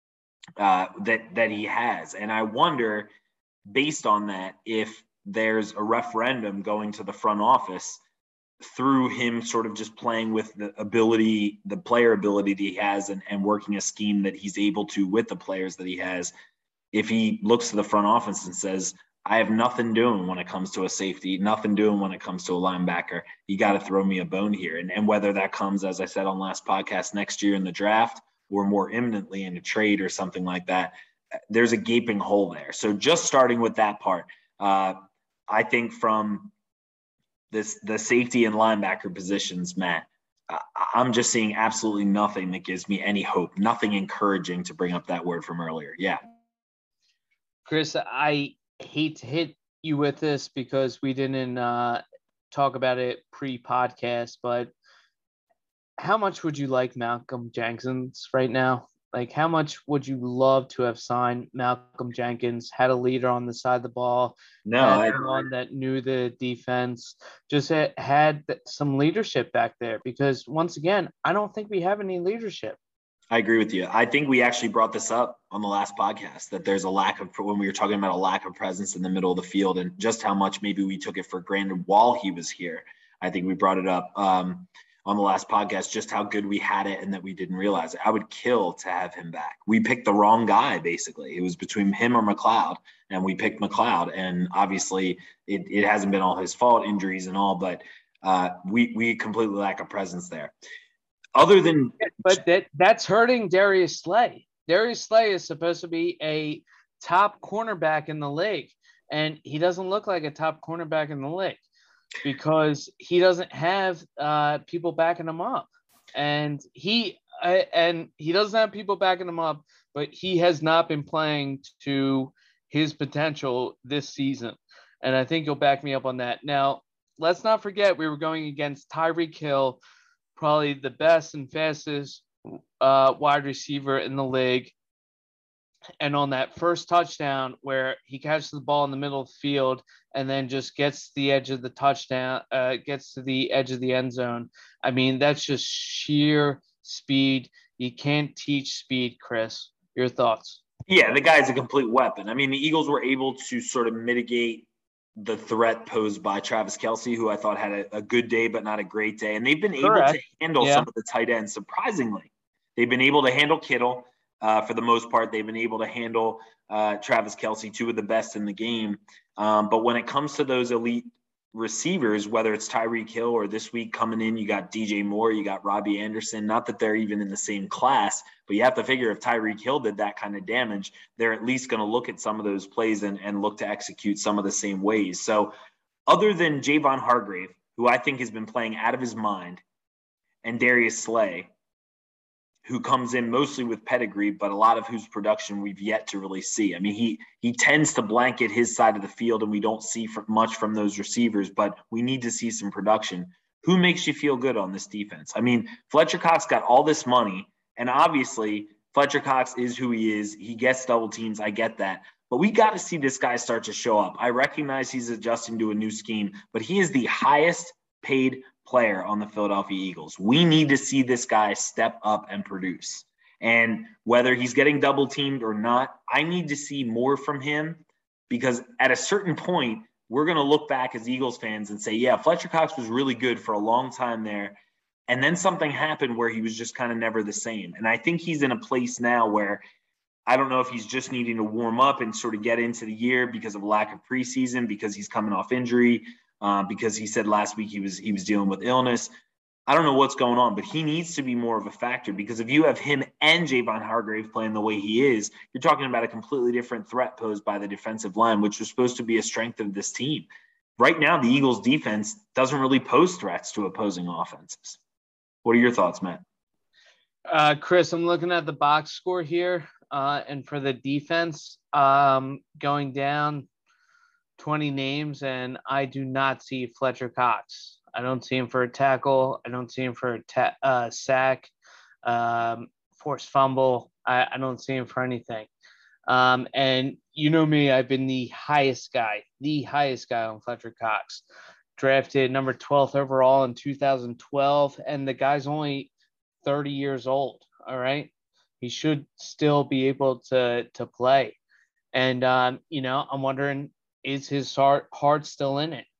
that he has. And I wonder, based on that, if there's a referendum going to the front office through him sort of just playing with the player ability that he has, and working a scheme that he's able to with the players that he has. If he looks to the front office and says, I have nothing doing when it comes to a safety, nothing doing when it comes to a linebacker, you got to throw me a bone here. And whether that comes, as I said on last podcast, next year in the draft, or more imminently in a trade or something like that, there's a gaping hole there. So just starting with that part, I think from the safety and linebacker positions, Matt, I'm just seeing absolutely nothing that gives me any hope, nothing encouraging, to bring up that word from earlier. Yeah. Chris, I hate to hit you with this because we didn't talk about it pre-podcast, but how much would you like Malcolm Jenkins right now? Like, how much would you love to have signed Malcolm Jenkins, had a leader on the side of the ball, one that knew the defense, just had some leadership back there? Because once again, I don't think we have any leadership. I agree with you. I think we actually brought this up on the last podcast, that there's a lack of, when we were talking about a lack of presence in the middle of the field, and just how much maybe we took it for granted while he was here. I think we brought it up on the last podcast, just how good we had it and that we didn't realize it. I would kill to have him back. We picked the wrong guy, basically. It was between him or McLeod, and we picked McLeod. And obviously it hasn't been all his fault, injuries and all, but we completely lack a presence there. Other than, but that's hurting Darius Slay. Darius Slay is supposed to be a top cornerback in the league, and he doesn't look like a top cornerback in the league because he doesn't have people backing him up, and he doesn't have people backing him up. But he has not been playing to his potential this season, and I think you'll back me up on that. Now, let's not forget we were going against Tyreek Hill, probably the best and fastest wide receiver in the league. And on that first touchdown where he catches the ball in the middle of the field and then just gets to the edge of the touchdown, gets to the edge of the end zone. I mean, that's just sheer speed. You can't teach speed, Chris. Your thoughts? Yeah, the guy's a complete weapon. I mean, the Eagles were able to sort of mitigate the threat posed by Travis Kelce, who I thought had a good day, but not a great day. And they've been able to handle some of the tight ends. Surprisingly, they've been able to handle Kittle for the most part. They've been able to handle Travis Kelce, two of the best in the game. But when it comes to those elite receivers, whether it's Tyreek Hill or this week coming in, you got DJ Moore, you got Robbie Anderson, not that they're even in the same class, but you have to figure if Tyreek Hill did that kind of damage, they're at least going to look at some of those plays and look to execute some of the same ways. So other than Javon Hargrave, who I think has been playing out of his mind, and Darius Slay, who comes in mostly with pedigree, but a lot of whose production we've yet to really see. I mean, he tends to blanket his side of the field, and we don't see much from those receivers, but we need to see some production. Who makes you feel good on this defense? I mean, Fletcher Cox got all this money, and obviously Fletcher Cox is who he is. He gets double teams. I get that. But we got to see this guy start to show up. I recognize he's adjusting to a new scheme, but he is the highest paid player on the Philadelphia Eagles. We need to see this guy step up and produce. And whether he's getting double teamed or not, I need to see more from him, because at a certain point, we're going to look back as Eagles fans and say, yeah, Fletcher Cox was really good for a long time there. And then something happened where he was just kind of never the same. And I think he's in a place now where I don't know if he's just needing to warm up and sort of get into the year because of lack of preseason, because he's coming off injury, because he said last week he was dealing with illness. I don't know what's going on, but he needs to be more of a factor, because if you have him and Javon Hargrave playing the way he is, you're talking about a completely different threat posed by the defensive line, which was supposed to be a strength of this team. Right now, the Eagles defense doesn't really pose threats to opposing offenses. What are your thoughts, Matt? Chris, I'm looking at the box score here, and for the defense, going down 20 names, and I do not see Fletcher Cox. I don't see him for a tackle. I don't see him for a sack, forced fumble. I don't see him for anything. And you know me, I've been the highest guy on Fletcher Cox. Drafted number 12th overall in 2012, and the guy's only 30 years old, all right? He should still be able to play. And, I'm wondering, is his heart still in it?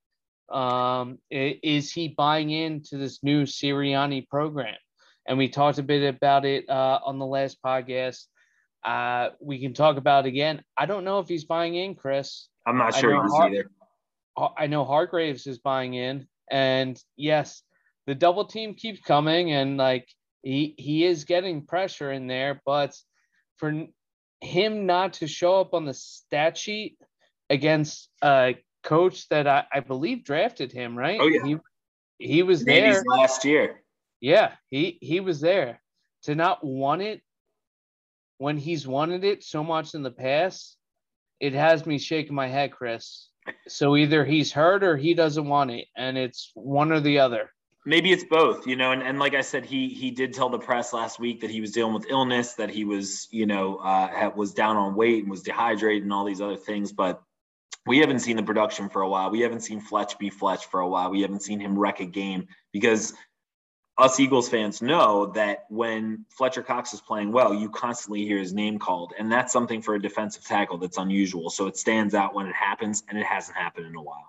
Is he buying into this new Sirianni program? And we talked a bit about it on the last podcast. We can talk about it again. I don't know if he's buying in, Chris. I'm not sure he is either. I know Hargraves is buying in, and yes, the double team keeps coming, and like he is getting pressure in there, but for him not to show up on the stat sheet against coach that I believe drafted him, right? Oh, yeah. He was there last year. Yeah, he was there. To not want it when he's wanted it so much in the past, it has me shaking my head, Chris. So either he's hurt or he doesn't want it, and it's one or the other. Maybe it's both, and like I said, he did tell the press last week that he was dealing with illness, that he was, was down on weight and was dehydrated and all these other things, but we haven't seen the production for a while. We haven't seen Fletch be Fletch for a while. We haven't seen him wreck a game, because us Eagles fans know that when Fletcher Cox is playing well, you constantly hear his name called. And that's something for a defensive tackle that's unusual. So it stands out when it happens, and it hasn't happened in a while.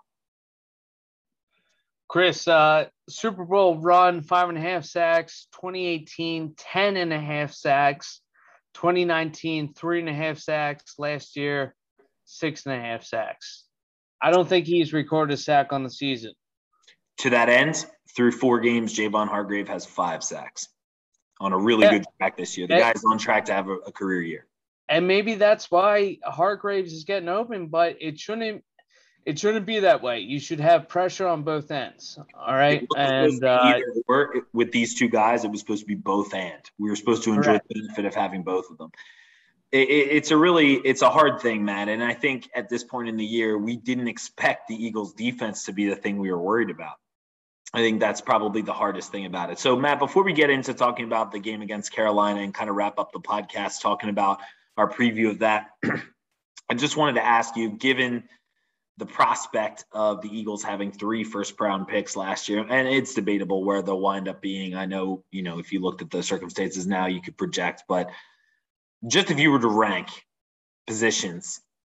Chris, Super Bowl run, 5.5 sacks, 2018, 10.5 sacks, 2019, 3.5 sacks, last year, 6.5 sacks. I don't think he's recorded a sack on the season. To that end, through 4 games, Javon Hargrave has 5 sacks on a really good track this year. The guy's on track to have a career year. And maybe that's why Hargraves is getting open, but it shouldn't be that way. You should have pressure on both ends. All right. And with these two guys, it was supposed to be both and. We were supposed to enjoy the benefit of having both of them. It's a hard thing, Matt. And I think at this point in the year, we didn't expect the Eagles defense to be the thing we were worried about. I think that's probably the hardest thing about it. So, Matt, before we get into talking about the game against Carolina and kind of wrap up the podcast talking about our preview of that, I just wanted to ask you, given the prospect of the Eagles having 3 first-round picks last year, and it's debatable where they'll wind up being. I know, if you looked at the circumstances now, you could project, but just if you were to rank positions,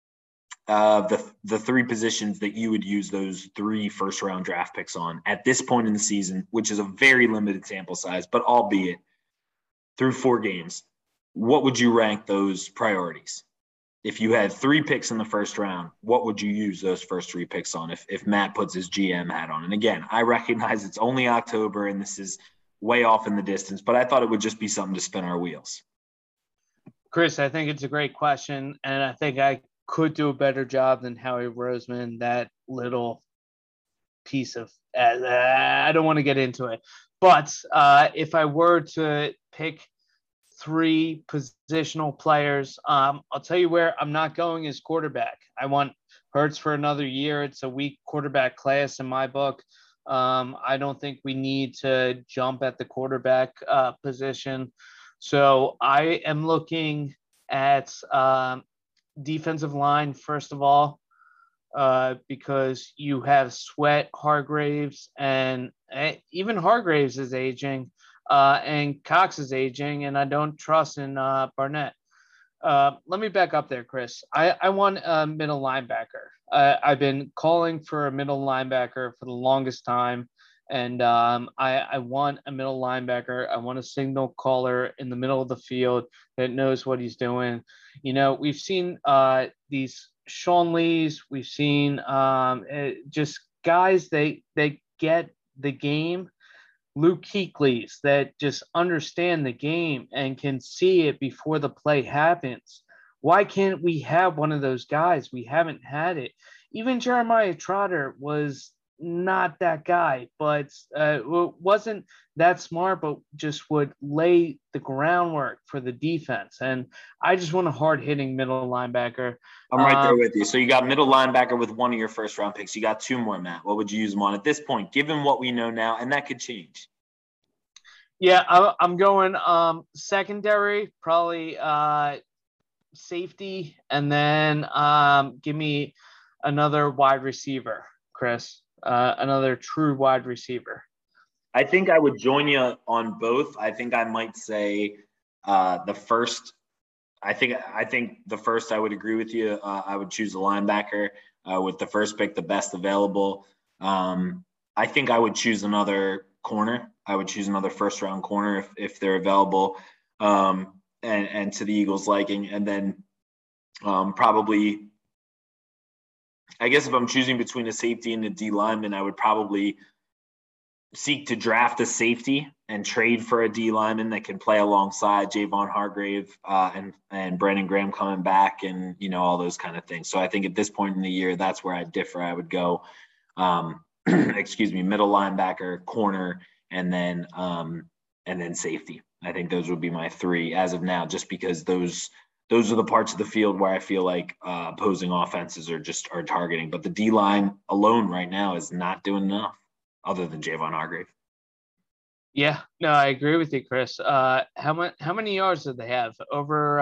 the 3 positions that you would use those 3 first-round draft picks on at this point in the season, which is a very limited sample size, but albeit through 4 games, what would you rank those priorities? If you had 3 picks in the first round, what would you use those first 3 picks on if Matt puts his GM hat on? And again, I recognize it's only October and this is way off in the distance, but I thought it would just be something to spin our wheels. Chris, I think it's a great question, and I think I could do a better job than Howie Roseman, that little piece of I don't want to get into it. But if I were to pick 3 positional players, I'll tell you where I'm not going is quarterback. I want Hurts for another year. It's a weak quarterback class in my book. I don't think we need to jump at the quarterback position. So I am looking at defensive line, first of all, because you have Sweat, Hargraves, and even Hargraves is aging, and Cox is aging, and I don't trust in Barnett. Let me back up there, Chris. I want a middle linebacker. I've been calling for a middle linebacker for the longest time, and I want a middle linebacker. I want a signal caller in the middle of the field that knows what he's doing. You know, we've seen these Sean Lees. We've seen just guys they get the game. Luke Kuechly's that just understand the game and can see it before the play happens. Why can't we have one of those guys? We haven't had it. Even Jeremiah Trotter was not that guy, but wasn't that smart, but just would lay the groundwork for the defense. And I just want a hard-hitting middle linebacker. I'm right there with you. So you got middle linebacker with one of your first-round picks. You got two more, Matt. What would you use them on at this point, given what we know now? And that could change. Yeah, I'm going secondary, probably safety, and then give me another wide receiver, Chris. Another true wide receiver. I think I would join you on both. I think I might say the first. I think the first I would agree with you. I would choose a linebacker with the first pick, the best available. I think I would choose another corner. I would choose another first-round corner if they're available, and to the Eagles' liking. And then probably, I guess if I'm choosing between a safety and a D lineman, I would probably seek to draft a safety and trade for a D lineman that can play alongside Javon Hargrave and Brandon Graham coming back, and all those kind of things. So I think at this point in the year, that's where I differ. I would go, middle linebacker, corner, and then safety. I think those would be my three as of now, just because those are the parts of the field where I feel like opposing offenses are targeting. But the D line alone right now is not doing enough, other than Javon Hargrave. Yeah, no, I agree with you, Chris. How many yards did they have? Over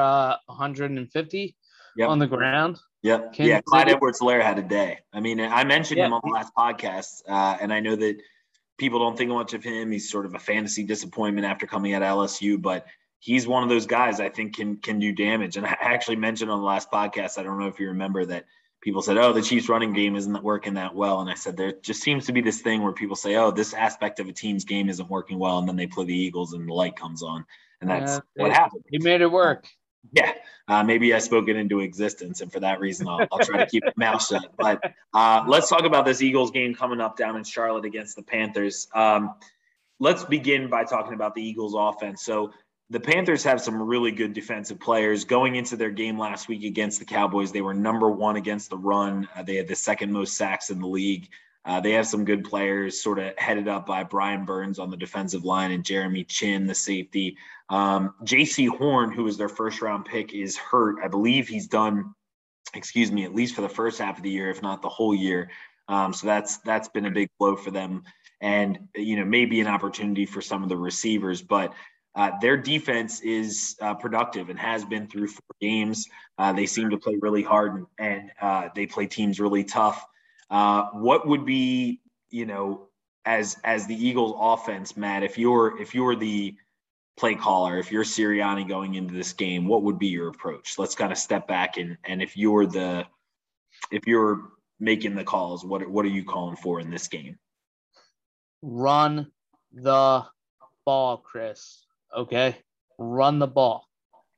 150 on the ground? Yep. Clyde Edwards-Helaire had a day. I mean, I mentioned him on the last podcast, and I know that people don't think much of him. He's sort of a fantasy disappointment after coming out of LSU, but he's one of those guys I think can do damage. And I actually mentioned on the last podcast, I don't know if you remember, that people said, oh, the Chiefs running game isn't working that well. And I said, there just seems to be this thing where people say, oh, this aspect of a team's game isn't working well. And then they play the Eagles and the light comes on. And that's what happened. He made it work. Maybe I spoke it into existence. And for that reason, I'll try to keep my mouth shut. But let's talk about this Eagles game coming up down in Charlotte against the Panthers. Let's begin by talking about the Eagles offense. So the Panthers have some really good defensive players. Going into their game last week against the Cowboys, they were number one against the run. They had the second most sacks in the league. They have some good players, sort of headed up by Brian Burns on the defensive line and Jeremy Chin, the safety. J.C. Horn, who was their first-round pick, is hurt. I believe he's done, at least for the first half of the year, if not the whole year. So that's been a big blow for them, and maybe an opportunity for some of the receivers, but their defense is productive and has been through 4 games. They seem to play really hard and they play teams really tough. What would be, as the Eagles offense, Matt, if you're the play caller, if you're Sirianni going into this game, what would be your approach? Let's kind of step back and if you're making the calls, what are you calling for in this game? Run the ball, Chris. Okay, run the ball.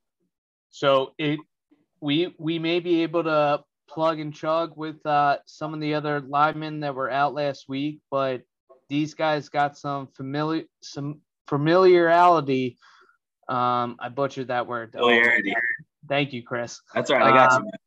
So we may be able to plug and chug with some of the other linemen that were out last week, but these guys got some familiarity. I butchered that word. Familiarity. Thank you, Chris. That's all right. I got you.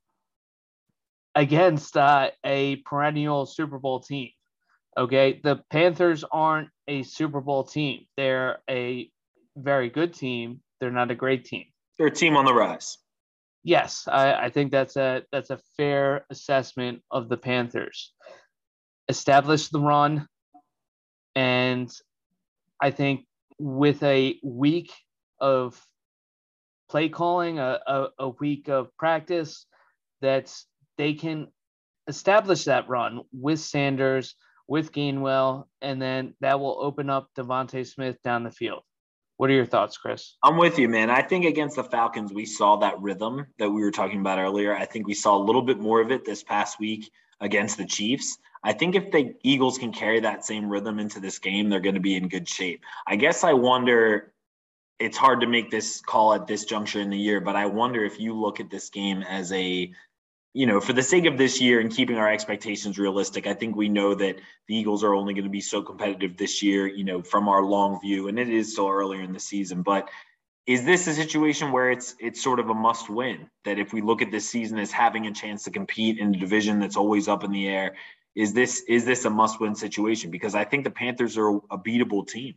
Against a perennial Super Bowl team. Okay, the Panthers aren't a Super Bowl team. They're a very good team. They're not a great team. They're a team on the rise. Yes, I think that's a fair assessment of the Panthers. Establish the run, And I think with a week of play calling, a week of practice, that's they can establish that run with Sanders, with Gainwell, and then that will open up Devontae Smith down the field. What are your thoughts, Chris? I'm with you, man. I think against the Falcons, we saw that rhythm that we were talking about earlier. I think we saw a little bit more of it this past week against the Chiefs. I think if the Eagles can carry that same rhythm into this game, they're going to be in good shape. I guess I wonder, it's hard to make this call at this juncture in the year, but I wonder if you look at this game as a, for the sake of this year and keeping our expectations realistic, I think we know that the Eagles are only going to be so competitive this year, from our long view, and it is still earlier in the season. But is this a situation where it's sort of a must win, that if we look at this season as having a chance to compete in a division that's always up in the air, is this a must win situation? Because I think the Panthers are a beatable team.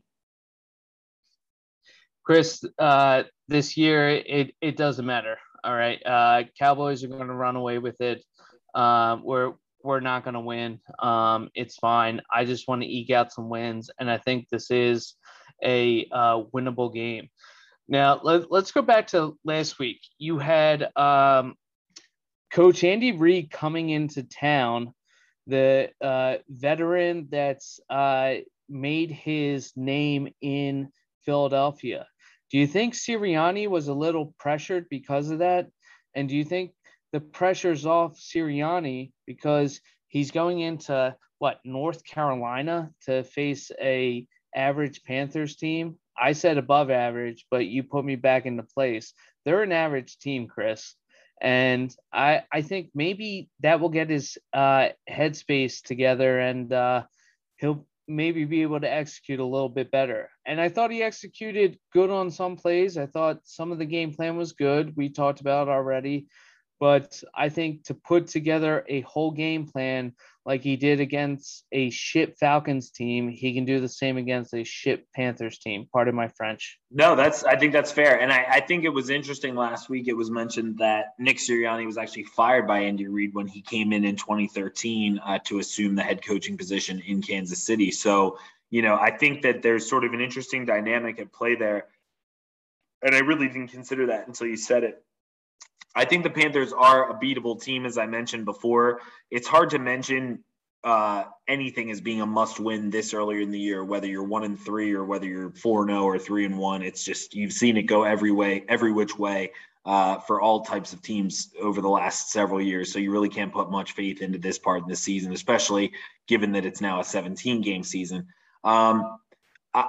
Chris, this year it doesn't matter. All right, Cowboys are going to run away with it. We're not going to win. It's fine. I just want to eke out some wins, and I think this is a winnable game. Now let's go back to last week. You had Coach Andy Reid coming into town, the veteran that's made his name in Philadelphia. Do you think Sirianni was a little pressured because of that? And do you think the pressure's off Sirianni because he's going into North Carolina to face a average Panthers team? I said above average, but you put me back into place. They're an average team, Chris. And I think maybe that will get his headspace together, and he'll maybe be able to execute a little bit better. And I thought he executed good on some plays. I thought some of the game plan was good. We talked about it already. But I think to put together a whole game plan like he did against a shit Falcons team, he can do the same against a shit Panthers team. Pardon my French. No, I think that's fair. And I think it was interesting last week. It was mentioned that Nick Sirianni was actually fired by Andy Reid when he came in 2013 to assume the head coaching position in Kansas City. So, I think that there's sort of an interesting dynamic at play there. And I really didn't consider that until you said it. I think the Panthers are a beatable team, as I mentioned before. It's hard to mention anything as being a must-win this earlier in the year, whether you're 1-3 or whether you're 4-0 or 3-1. It's just you've seen it go every which way for all types of teams over the last several years. So you really can't put much faith into this part of the season, especially given that it's now a 17-game season. I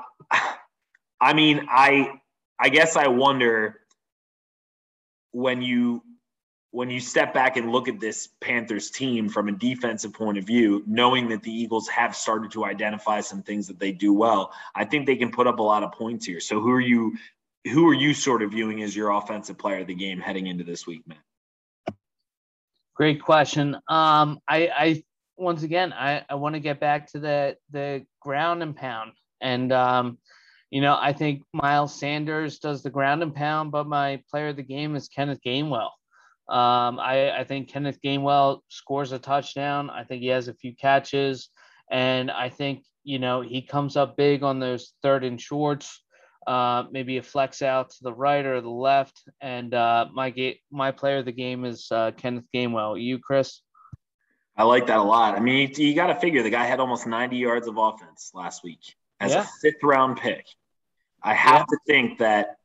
guess I wonder, when you step back and look at this Panthers team from a defensive point of view, knowing that the Eagles have started to identify some things that they do well, I think they can put up a lot of points here. So who are you sort of viewing as your offensive player of the game heading into this week, Matt? Great question. I once again, I want to get back to the ground and pound. And I think Miles Sanders does the ground and pound, but my player of the game is Kenneth Gainwell. I think Kenneth Gainwell scores a touchdown. I think he has a few catches, and I think, he comes up big on those 3rd and shorts, maybe a flex out to the right or the left. And my player of the game is Kenneth Gainwell. You, Chris? I like that a lot. I mean, you got to figure the guy had almost 90 yards of offense last week as a 5th-round pick. I have to think that,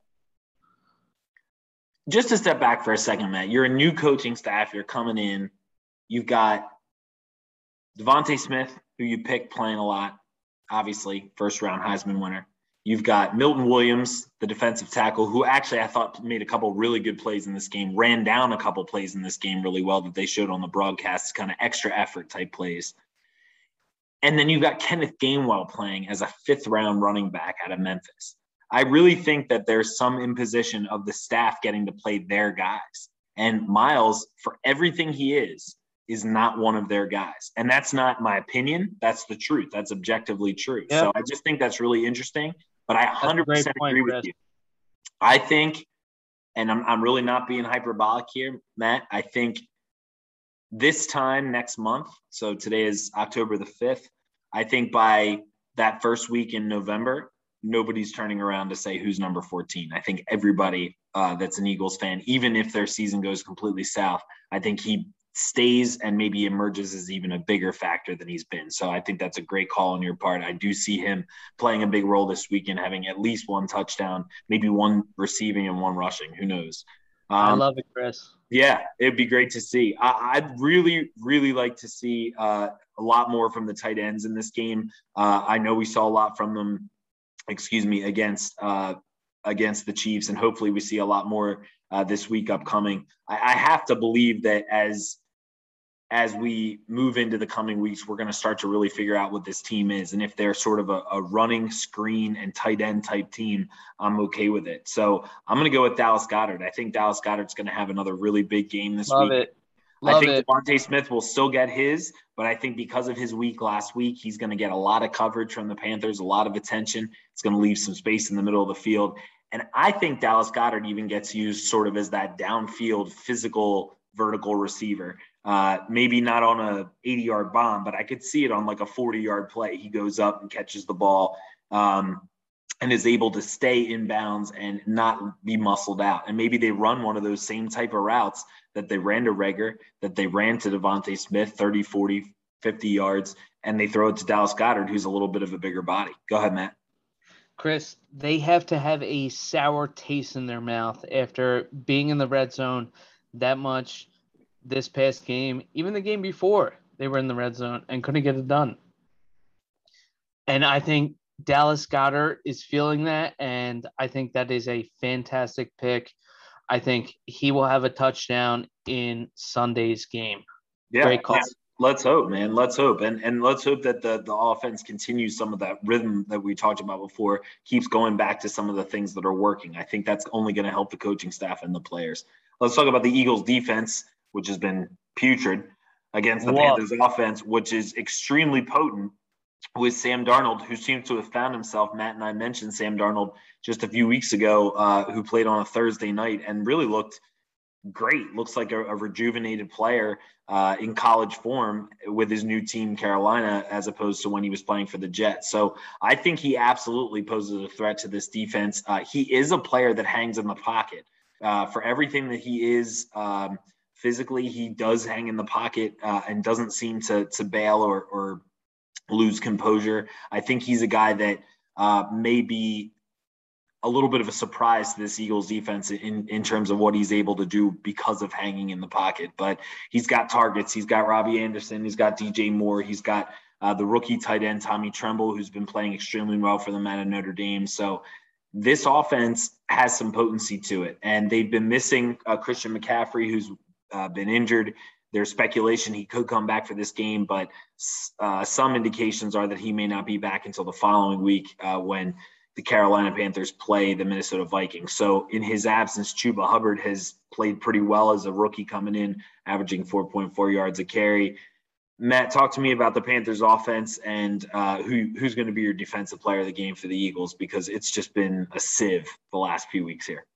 just to step back for a second, Matt, you're a new coaching staff. You're coming in. You've got Devontae Smith, who you picked playing a lot, obviously, 1st-round Heisman winner. You've got Milton Williams, the defensive tackle, who actually I thought made a couple really good plays in this game, ran down a couple plays in this game really well that they showed on the broadcast, kind of extra effort type plays. And then you've got Kenneth Gainwell playing as a 5th-round running back out of Memphis. I really think that there's some imposition of the staff getting to play their guys. And Miles, for everything he is not one of their guys. And that's not my opinion. That's the truth. That's objectively true. Yep. So I just think that's really interesting. But I 100% agree with you. I think, and I'm really not being hyperbolic here, Matt, I think this time next month, so today is October the 5th, I think by that first week in November, nobody's turning around to say who's number 14. I think everybody that's an Eagles fan, even if their season goes completely south, I think he stays and maybe emerges as even a bigger factor than he's been. So I think that's a great call on your part. I do see him playing a big role this weekend, having at least one touchdown, maybe one receiving and one rushing. Who knows? I love it, Chris. Yeah, it'd be great to see. I'd really, really like to see a lot more from the tight ends in this game. I know we saw a lot from them, against the Chiefs, and hopefully we see a lot more this week upcoming. I have to believe that as we move into the coming weeks, we're going to start to really figure out what this team is. And if they're sort of a running, screen, and tight end type team, I'm okay with it. So I'm going to go with Dallas Goedert. I think Dallas Goedert's going to have another really big game this week. I think Devontae Smith will still get his, but I think because of his week last week, he's going to get a lot of coverage from the Panthers, a lot of attention. It's going to leave some space in the middle of the field. And I think Dallas Goedert even gets used sort of as that downfield physical vertical receiver. Maybe not on a 80-yard bomb, but I could see it on like a 40-yard play. He goes up and catches the ball and is able to stay in bounds and not be muscled out. And maybe they run one of those same type of routes that they ran to Reagor, that they ran to Devontae Smith, 30, 40, 50 yards, and they throw it to Dallas Goedert, who's a little bit of a bigger body. Go ahead, Matt. Chris, they have to have a sour taste in their mouth after being in the red zone that much this past game, even the game before they were in the red zone and couldn't get it done. And I think Dallas Goedert is feeling that, and I think that is a fantastic pick. I think he will have a touchdown in Sunday's game. Yeah, great call. Let's hope, man. Let's hope. And let's hope that the offense continues some of that rhythm that we talked about before, keeps going back to some of the things that are working. I think that's only going to help the coaching staff and the players. Let's talk about the Eagles defense, which has been putrid, against the Panthers offense, which is extremely potent with Sam Darnold, who seems to have found himself. Matt and I mentioned Sam Darnold just a few weeks ago, who played on a Thursday night and really looked great. Looks like a rejuvenated player in college form with his new team, Carolina, as opposed to when he was playing for the Jets. So I think he absolutely poses a threat to this defense. He is a player that hangs in the pocket. For everything that he is physically, he does hang in the pocket and doesn't seem to bail or lose composure. I think he's a guy that may be a little bit of a surprise to this Eagles defense in terms of what he's able to do because of hanging in the pocket. But he's got targets. He's got Robbie Anderson. He's got DJ Moore. He's got the rookie tight end, Tommy Tremble, who's been playing extremely well for them out of Notre Dame. So this offense has some potency to it. And they've been missing Christian McCaffrey, who's been injured. There's speculation he could come back for this game, but some indications are that he may not be back until the following week when the Carolina Panthers play the Minnesota Vikings. So in his absence, Chuba Hubbard has played pretty well as a rookie coming in, averaging 4.4 yards a carry. Matt, talk to me about the Panthers offense and who's going to be your defensive player of the game for the Eagles, because it's just been a sieve the last few weeks here.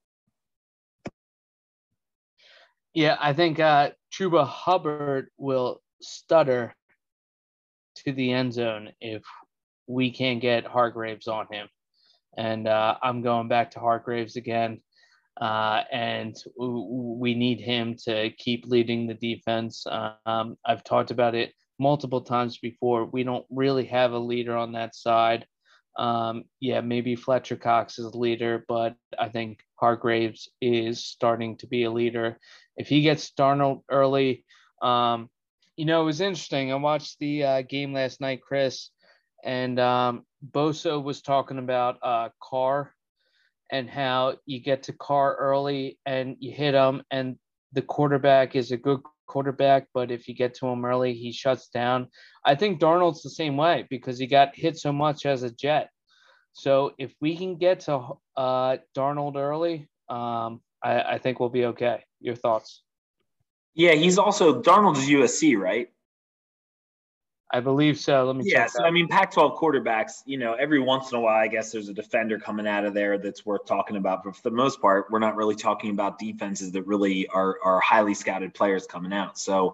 Yeah, I think Chuba Hubbard will stutter to the end zone if we can't get Hargraves on him. And I'm going back to Hargraves again. And we need him to keep leading the defense. I've talked about it multiple times before. We don't really have a leader on that side. Maybe Fletcher Cox is a leader, but I think Hargraves is starting to be a leader. If he gets Darnold early, it was interesting. I watched the game last night, Chris, and Bosa was talking about Carr and how you get to Carr early and you hit him, and the quarterback is a good quarterback, but if you get to him early, he shuts down. I think Darnold's the same way because he got hit so much as a Jet. So if we can get to Darnold early, I think we'll be okay. Your thoughts? Yeah, he's also – Darnold's USC, right? I believe so. Let me check. So, Pac-12 quarterbacks, every once in a while, I guess there's a defender coming out of there that's worth talking about. But for the most part, we're not really talking about defenses that really are highly scouted players coming out. So,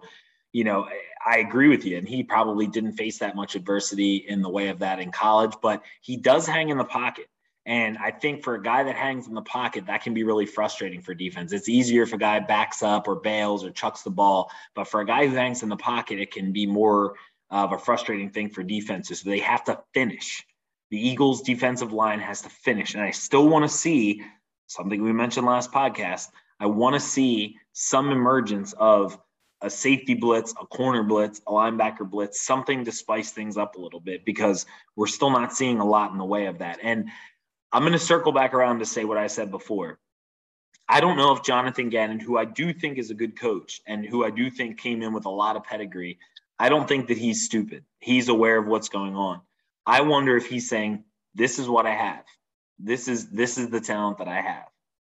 I agree with you. And he probably didn't face that much adversity in the way of that in college, but he does hang in the pocket. And I think for a guy that hangs in the pocket, that can be really frustrating for defense. It's easier if a guy backs up or bails or chucks the ball. But for a guy who hangs in the pocket, it can be more of a frustrating thing for defenses. So they have to finish. The Eagles' defensive line has to finish. And I still want to see something we mentioned last podcast. I want to see some emergence of a safety blitz, a corner blitz, a linebacker blitz, something to spice things up a little bit, because we're still not seeing a lot in the way of that. And I'm going to circle back around to say what I said before. I don't know if Jonathan Gannon, who I do think is a good coach and who I do think came in with a lot of pedigree, I don't think that he's stupid. He's aware of what's going on. I wonder if he's saying, this is what I have. This is the talent that I have.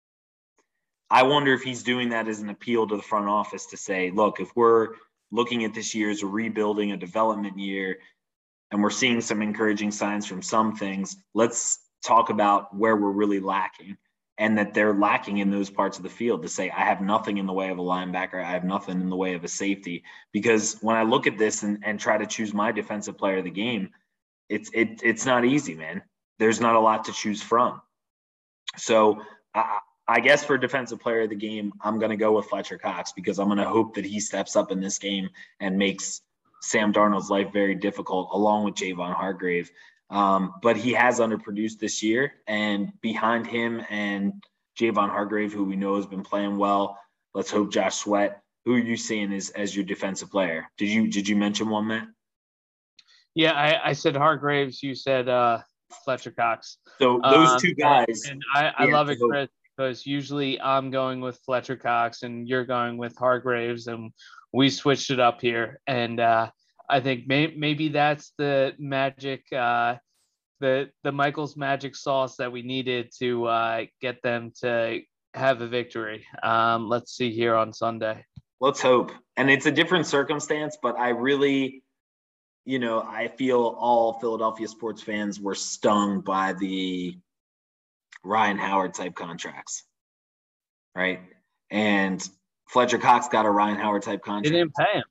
I wonder if he's doing that as an appeal to the front office to say, look, if we're looking at this year as a rebuilding, a development year, and we're seeing some encouraging signs from some things, let's talk about where we're really lacking, and that they're lacking in those parts of the field, to say, I have nothing in the way of a linebacker. I have nothing in the way of a safety. Because when I look at this and try to choose my defensive player of the game, it's not easy, man. There's not a lot to choose from. So I guess for defensive player of the game, I'm going to go with Fletcher Cox, because I'm going to hope that he steps up in this game and makes Sam Darnold's life very difficult, along with Javon Hargrave. But he has underproduced this year, and behind him and Javon Hargrave, who we know has been playing well, let's hope Josh Sweat. Who are you seeing as your defensive player? Did you mention one, Matt? Yeah, I said Hargraves. You said Fletcher Cox. So those two guys. And I love it, Chris, because usually I'm going with Fletcher Cox and you're going with Hargraves, and we switched it up here. And I think maybe that's the magic, the Michael's magic sauce that we needed to get them to have a victory. Let's see here on Sunday. Let's hope. And it's a different circumstance, but I really, I feel all Philadelphia sports fans were stung by the Ryan Howard type contracts, right? And Fletcher Cox got a Ryan Howard type contract. They didn't pay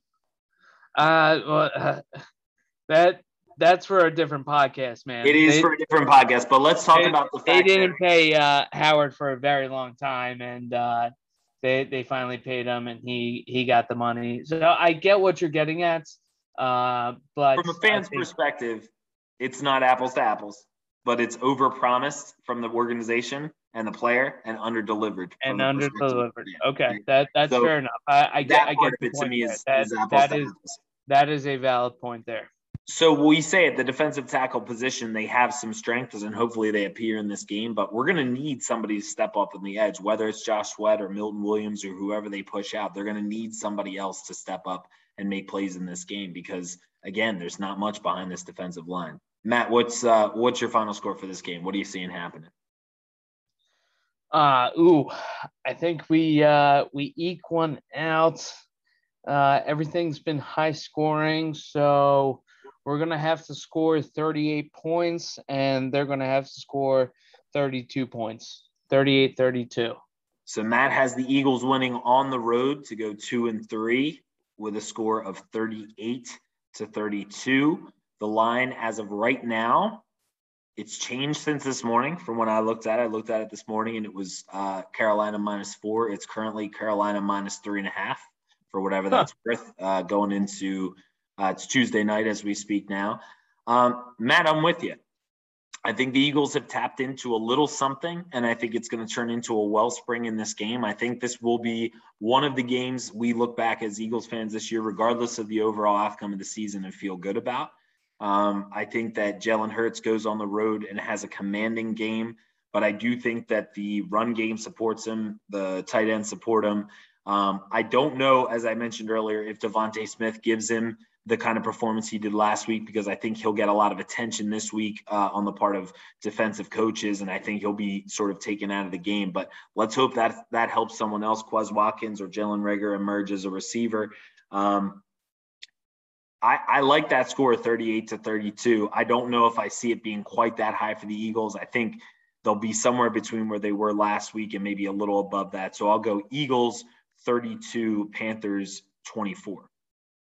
him. That's for a different podcast, man. It is for a different podcast, but let's talk about the fact they didn't pay Howard for a very long time, and they finally paid him, and he got the money. So I get what you're getting at, but from a fan's perspective, it's not apples to apples, but it's overpromised from the organization and the player, and underdelivered. And underdelivered. Okay, that's so fair enough. I get the point. That is a valid point there. So we say at the defensive tackle position, they have some strengths, and hopefully they appear in this game, but we're going to need somebody to step up on the edge, whether it's Josh Sweat or Milton Williams or whoever they push out. They're going to need somebody else to step up and make plays in this game, because again, there's not much behind this defensive line. Matt, what's your final score for this game? What are you seeing happening? I think we eke one out. Everything's been high scoring, so we're going to have to score 38 points, and they're going to have to score 32 points, 38-32. So Matt has the Eagles winning on the road to go 2-3 with a score of 38-32. The line as of right now, it's changed since this morning from when I looked at it. I looked at it this morning, and it was Carolina -4. It's currently Carolina -3.5 for whatever that's worth going into it's Tuesday night as we speak now. Matt, I'm with you. I think the Eagles have tapped into a little something, and I think it's going to turn into a wellspring in this game. I think this will be one of the games we look back as Eagles fans this year, regardless of the overall outcome of the season, and feel good about. I think that Jalen Hurts goes on the road and has a commanding game, but I do think that the run game supports him, the tight ends support him. I don't know, as I mentioned earlier, if Devontae Smith gives him the kind of performance he did last week, because I think he'll get a lot of attention this week on the part of defensive coaches, and I think he'll be sort of taken out of the game. But let's hope that helps someone else, Quez Watkins or Jalen Reagor, emerge as a receiver. I like that score, 38-32. I don't know if I see it being quite that high for the Eagles. I think they'll be somewhere between where they were last week and maybe a little above that. So I'll go Eagles 32, Panthers 24.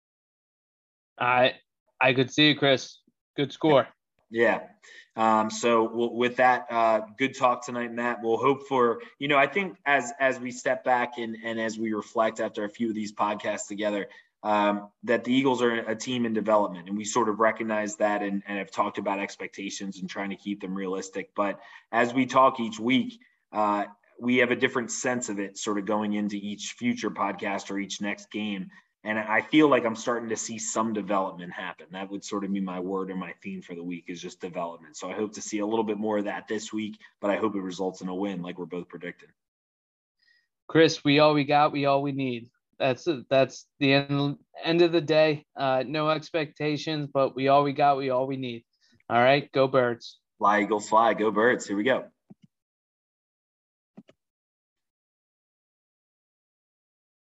I could see it, Chris. Good score. Yeah. So with that, good talk tonight, Matt. We'll hope for, I think as we step back and as we reflect after a few of these podcasts together, that the Eagles are a team in development, and we sort of recognize that and have talked about expectations and trying to keep them realistic. But as we talk each week, we have a different sense of it sort of going into each future podcast or each next game. And I feel like I'm starting to see some development happen. That would sort of be my word or my theme for the week, is just development. So I hope to see a little bit more of that this week, but I hope it results in a win like we're both predicting. Chris, we all we got, we all we need. That's the end of the day. No expectations, but we all we got, we all we need. All right, go Birds. Fly, Eagles, fly. Go Birds. Here we go.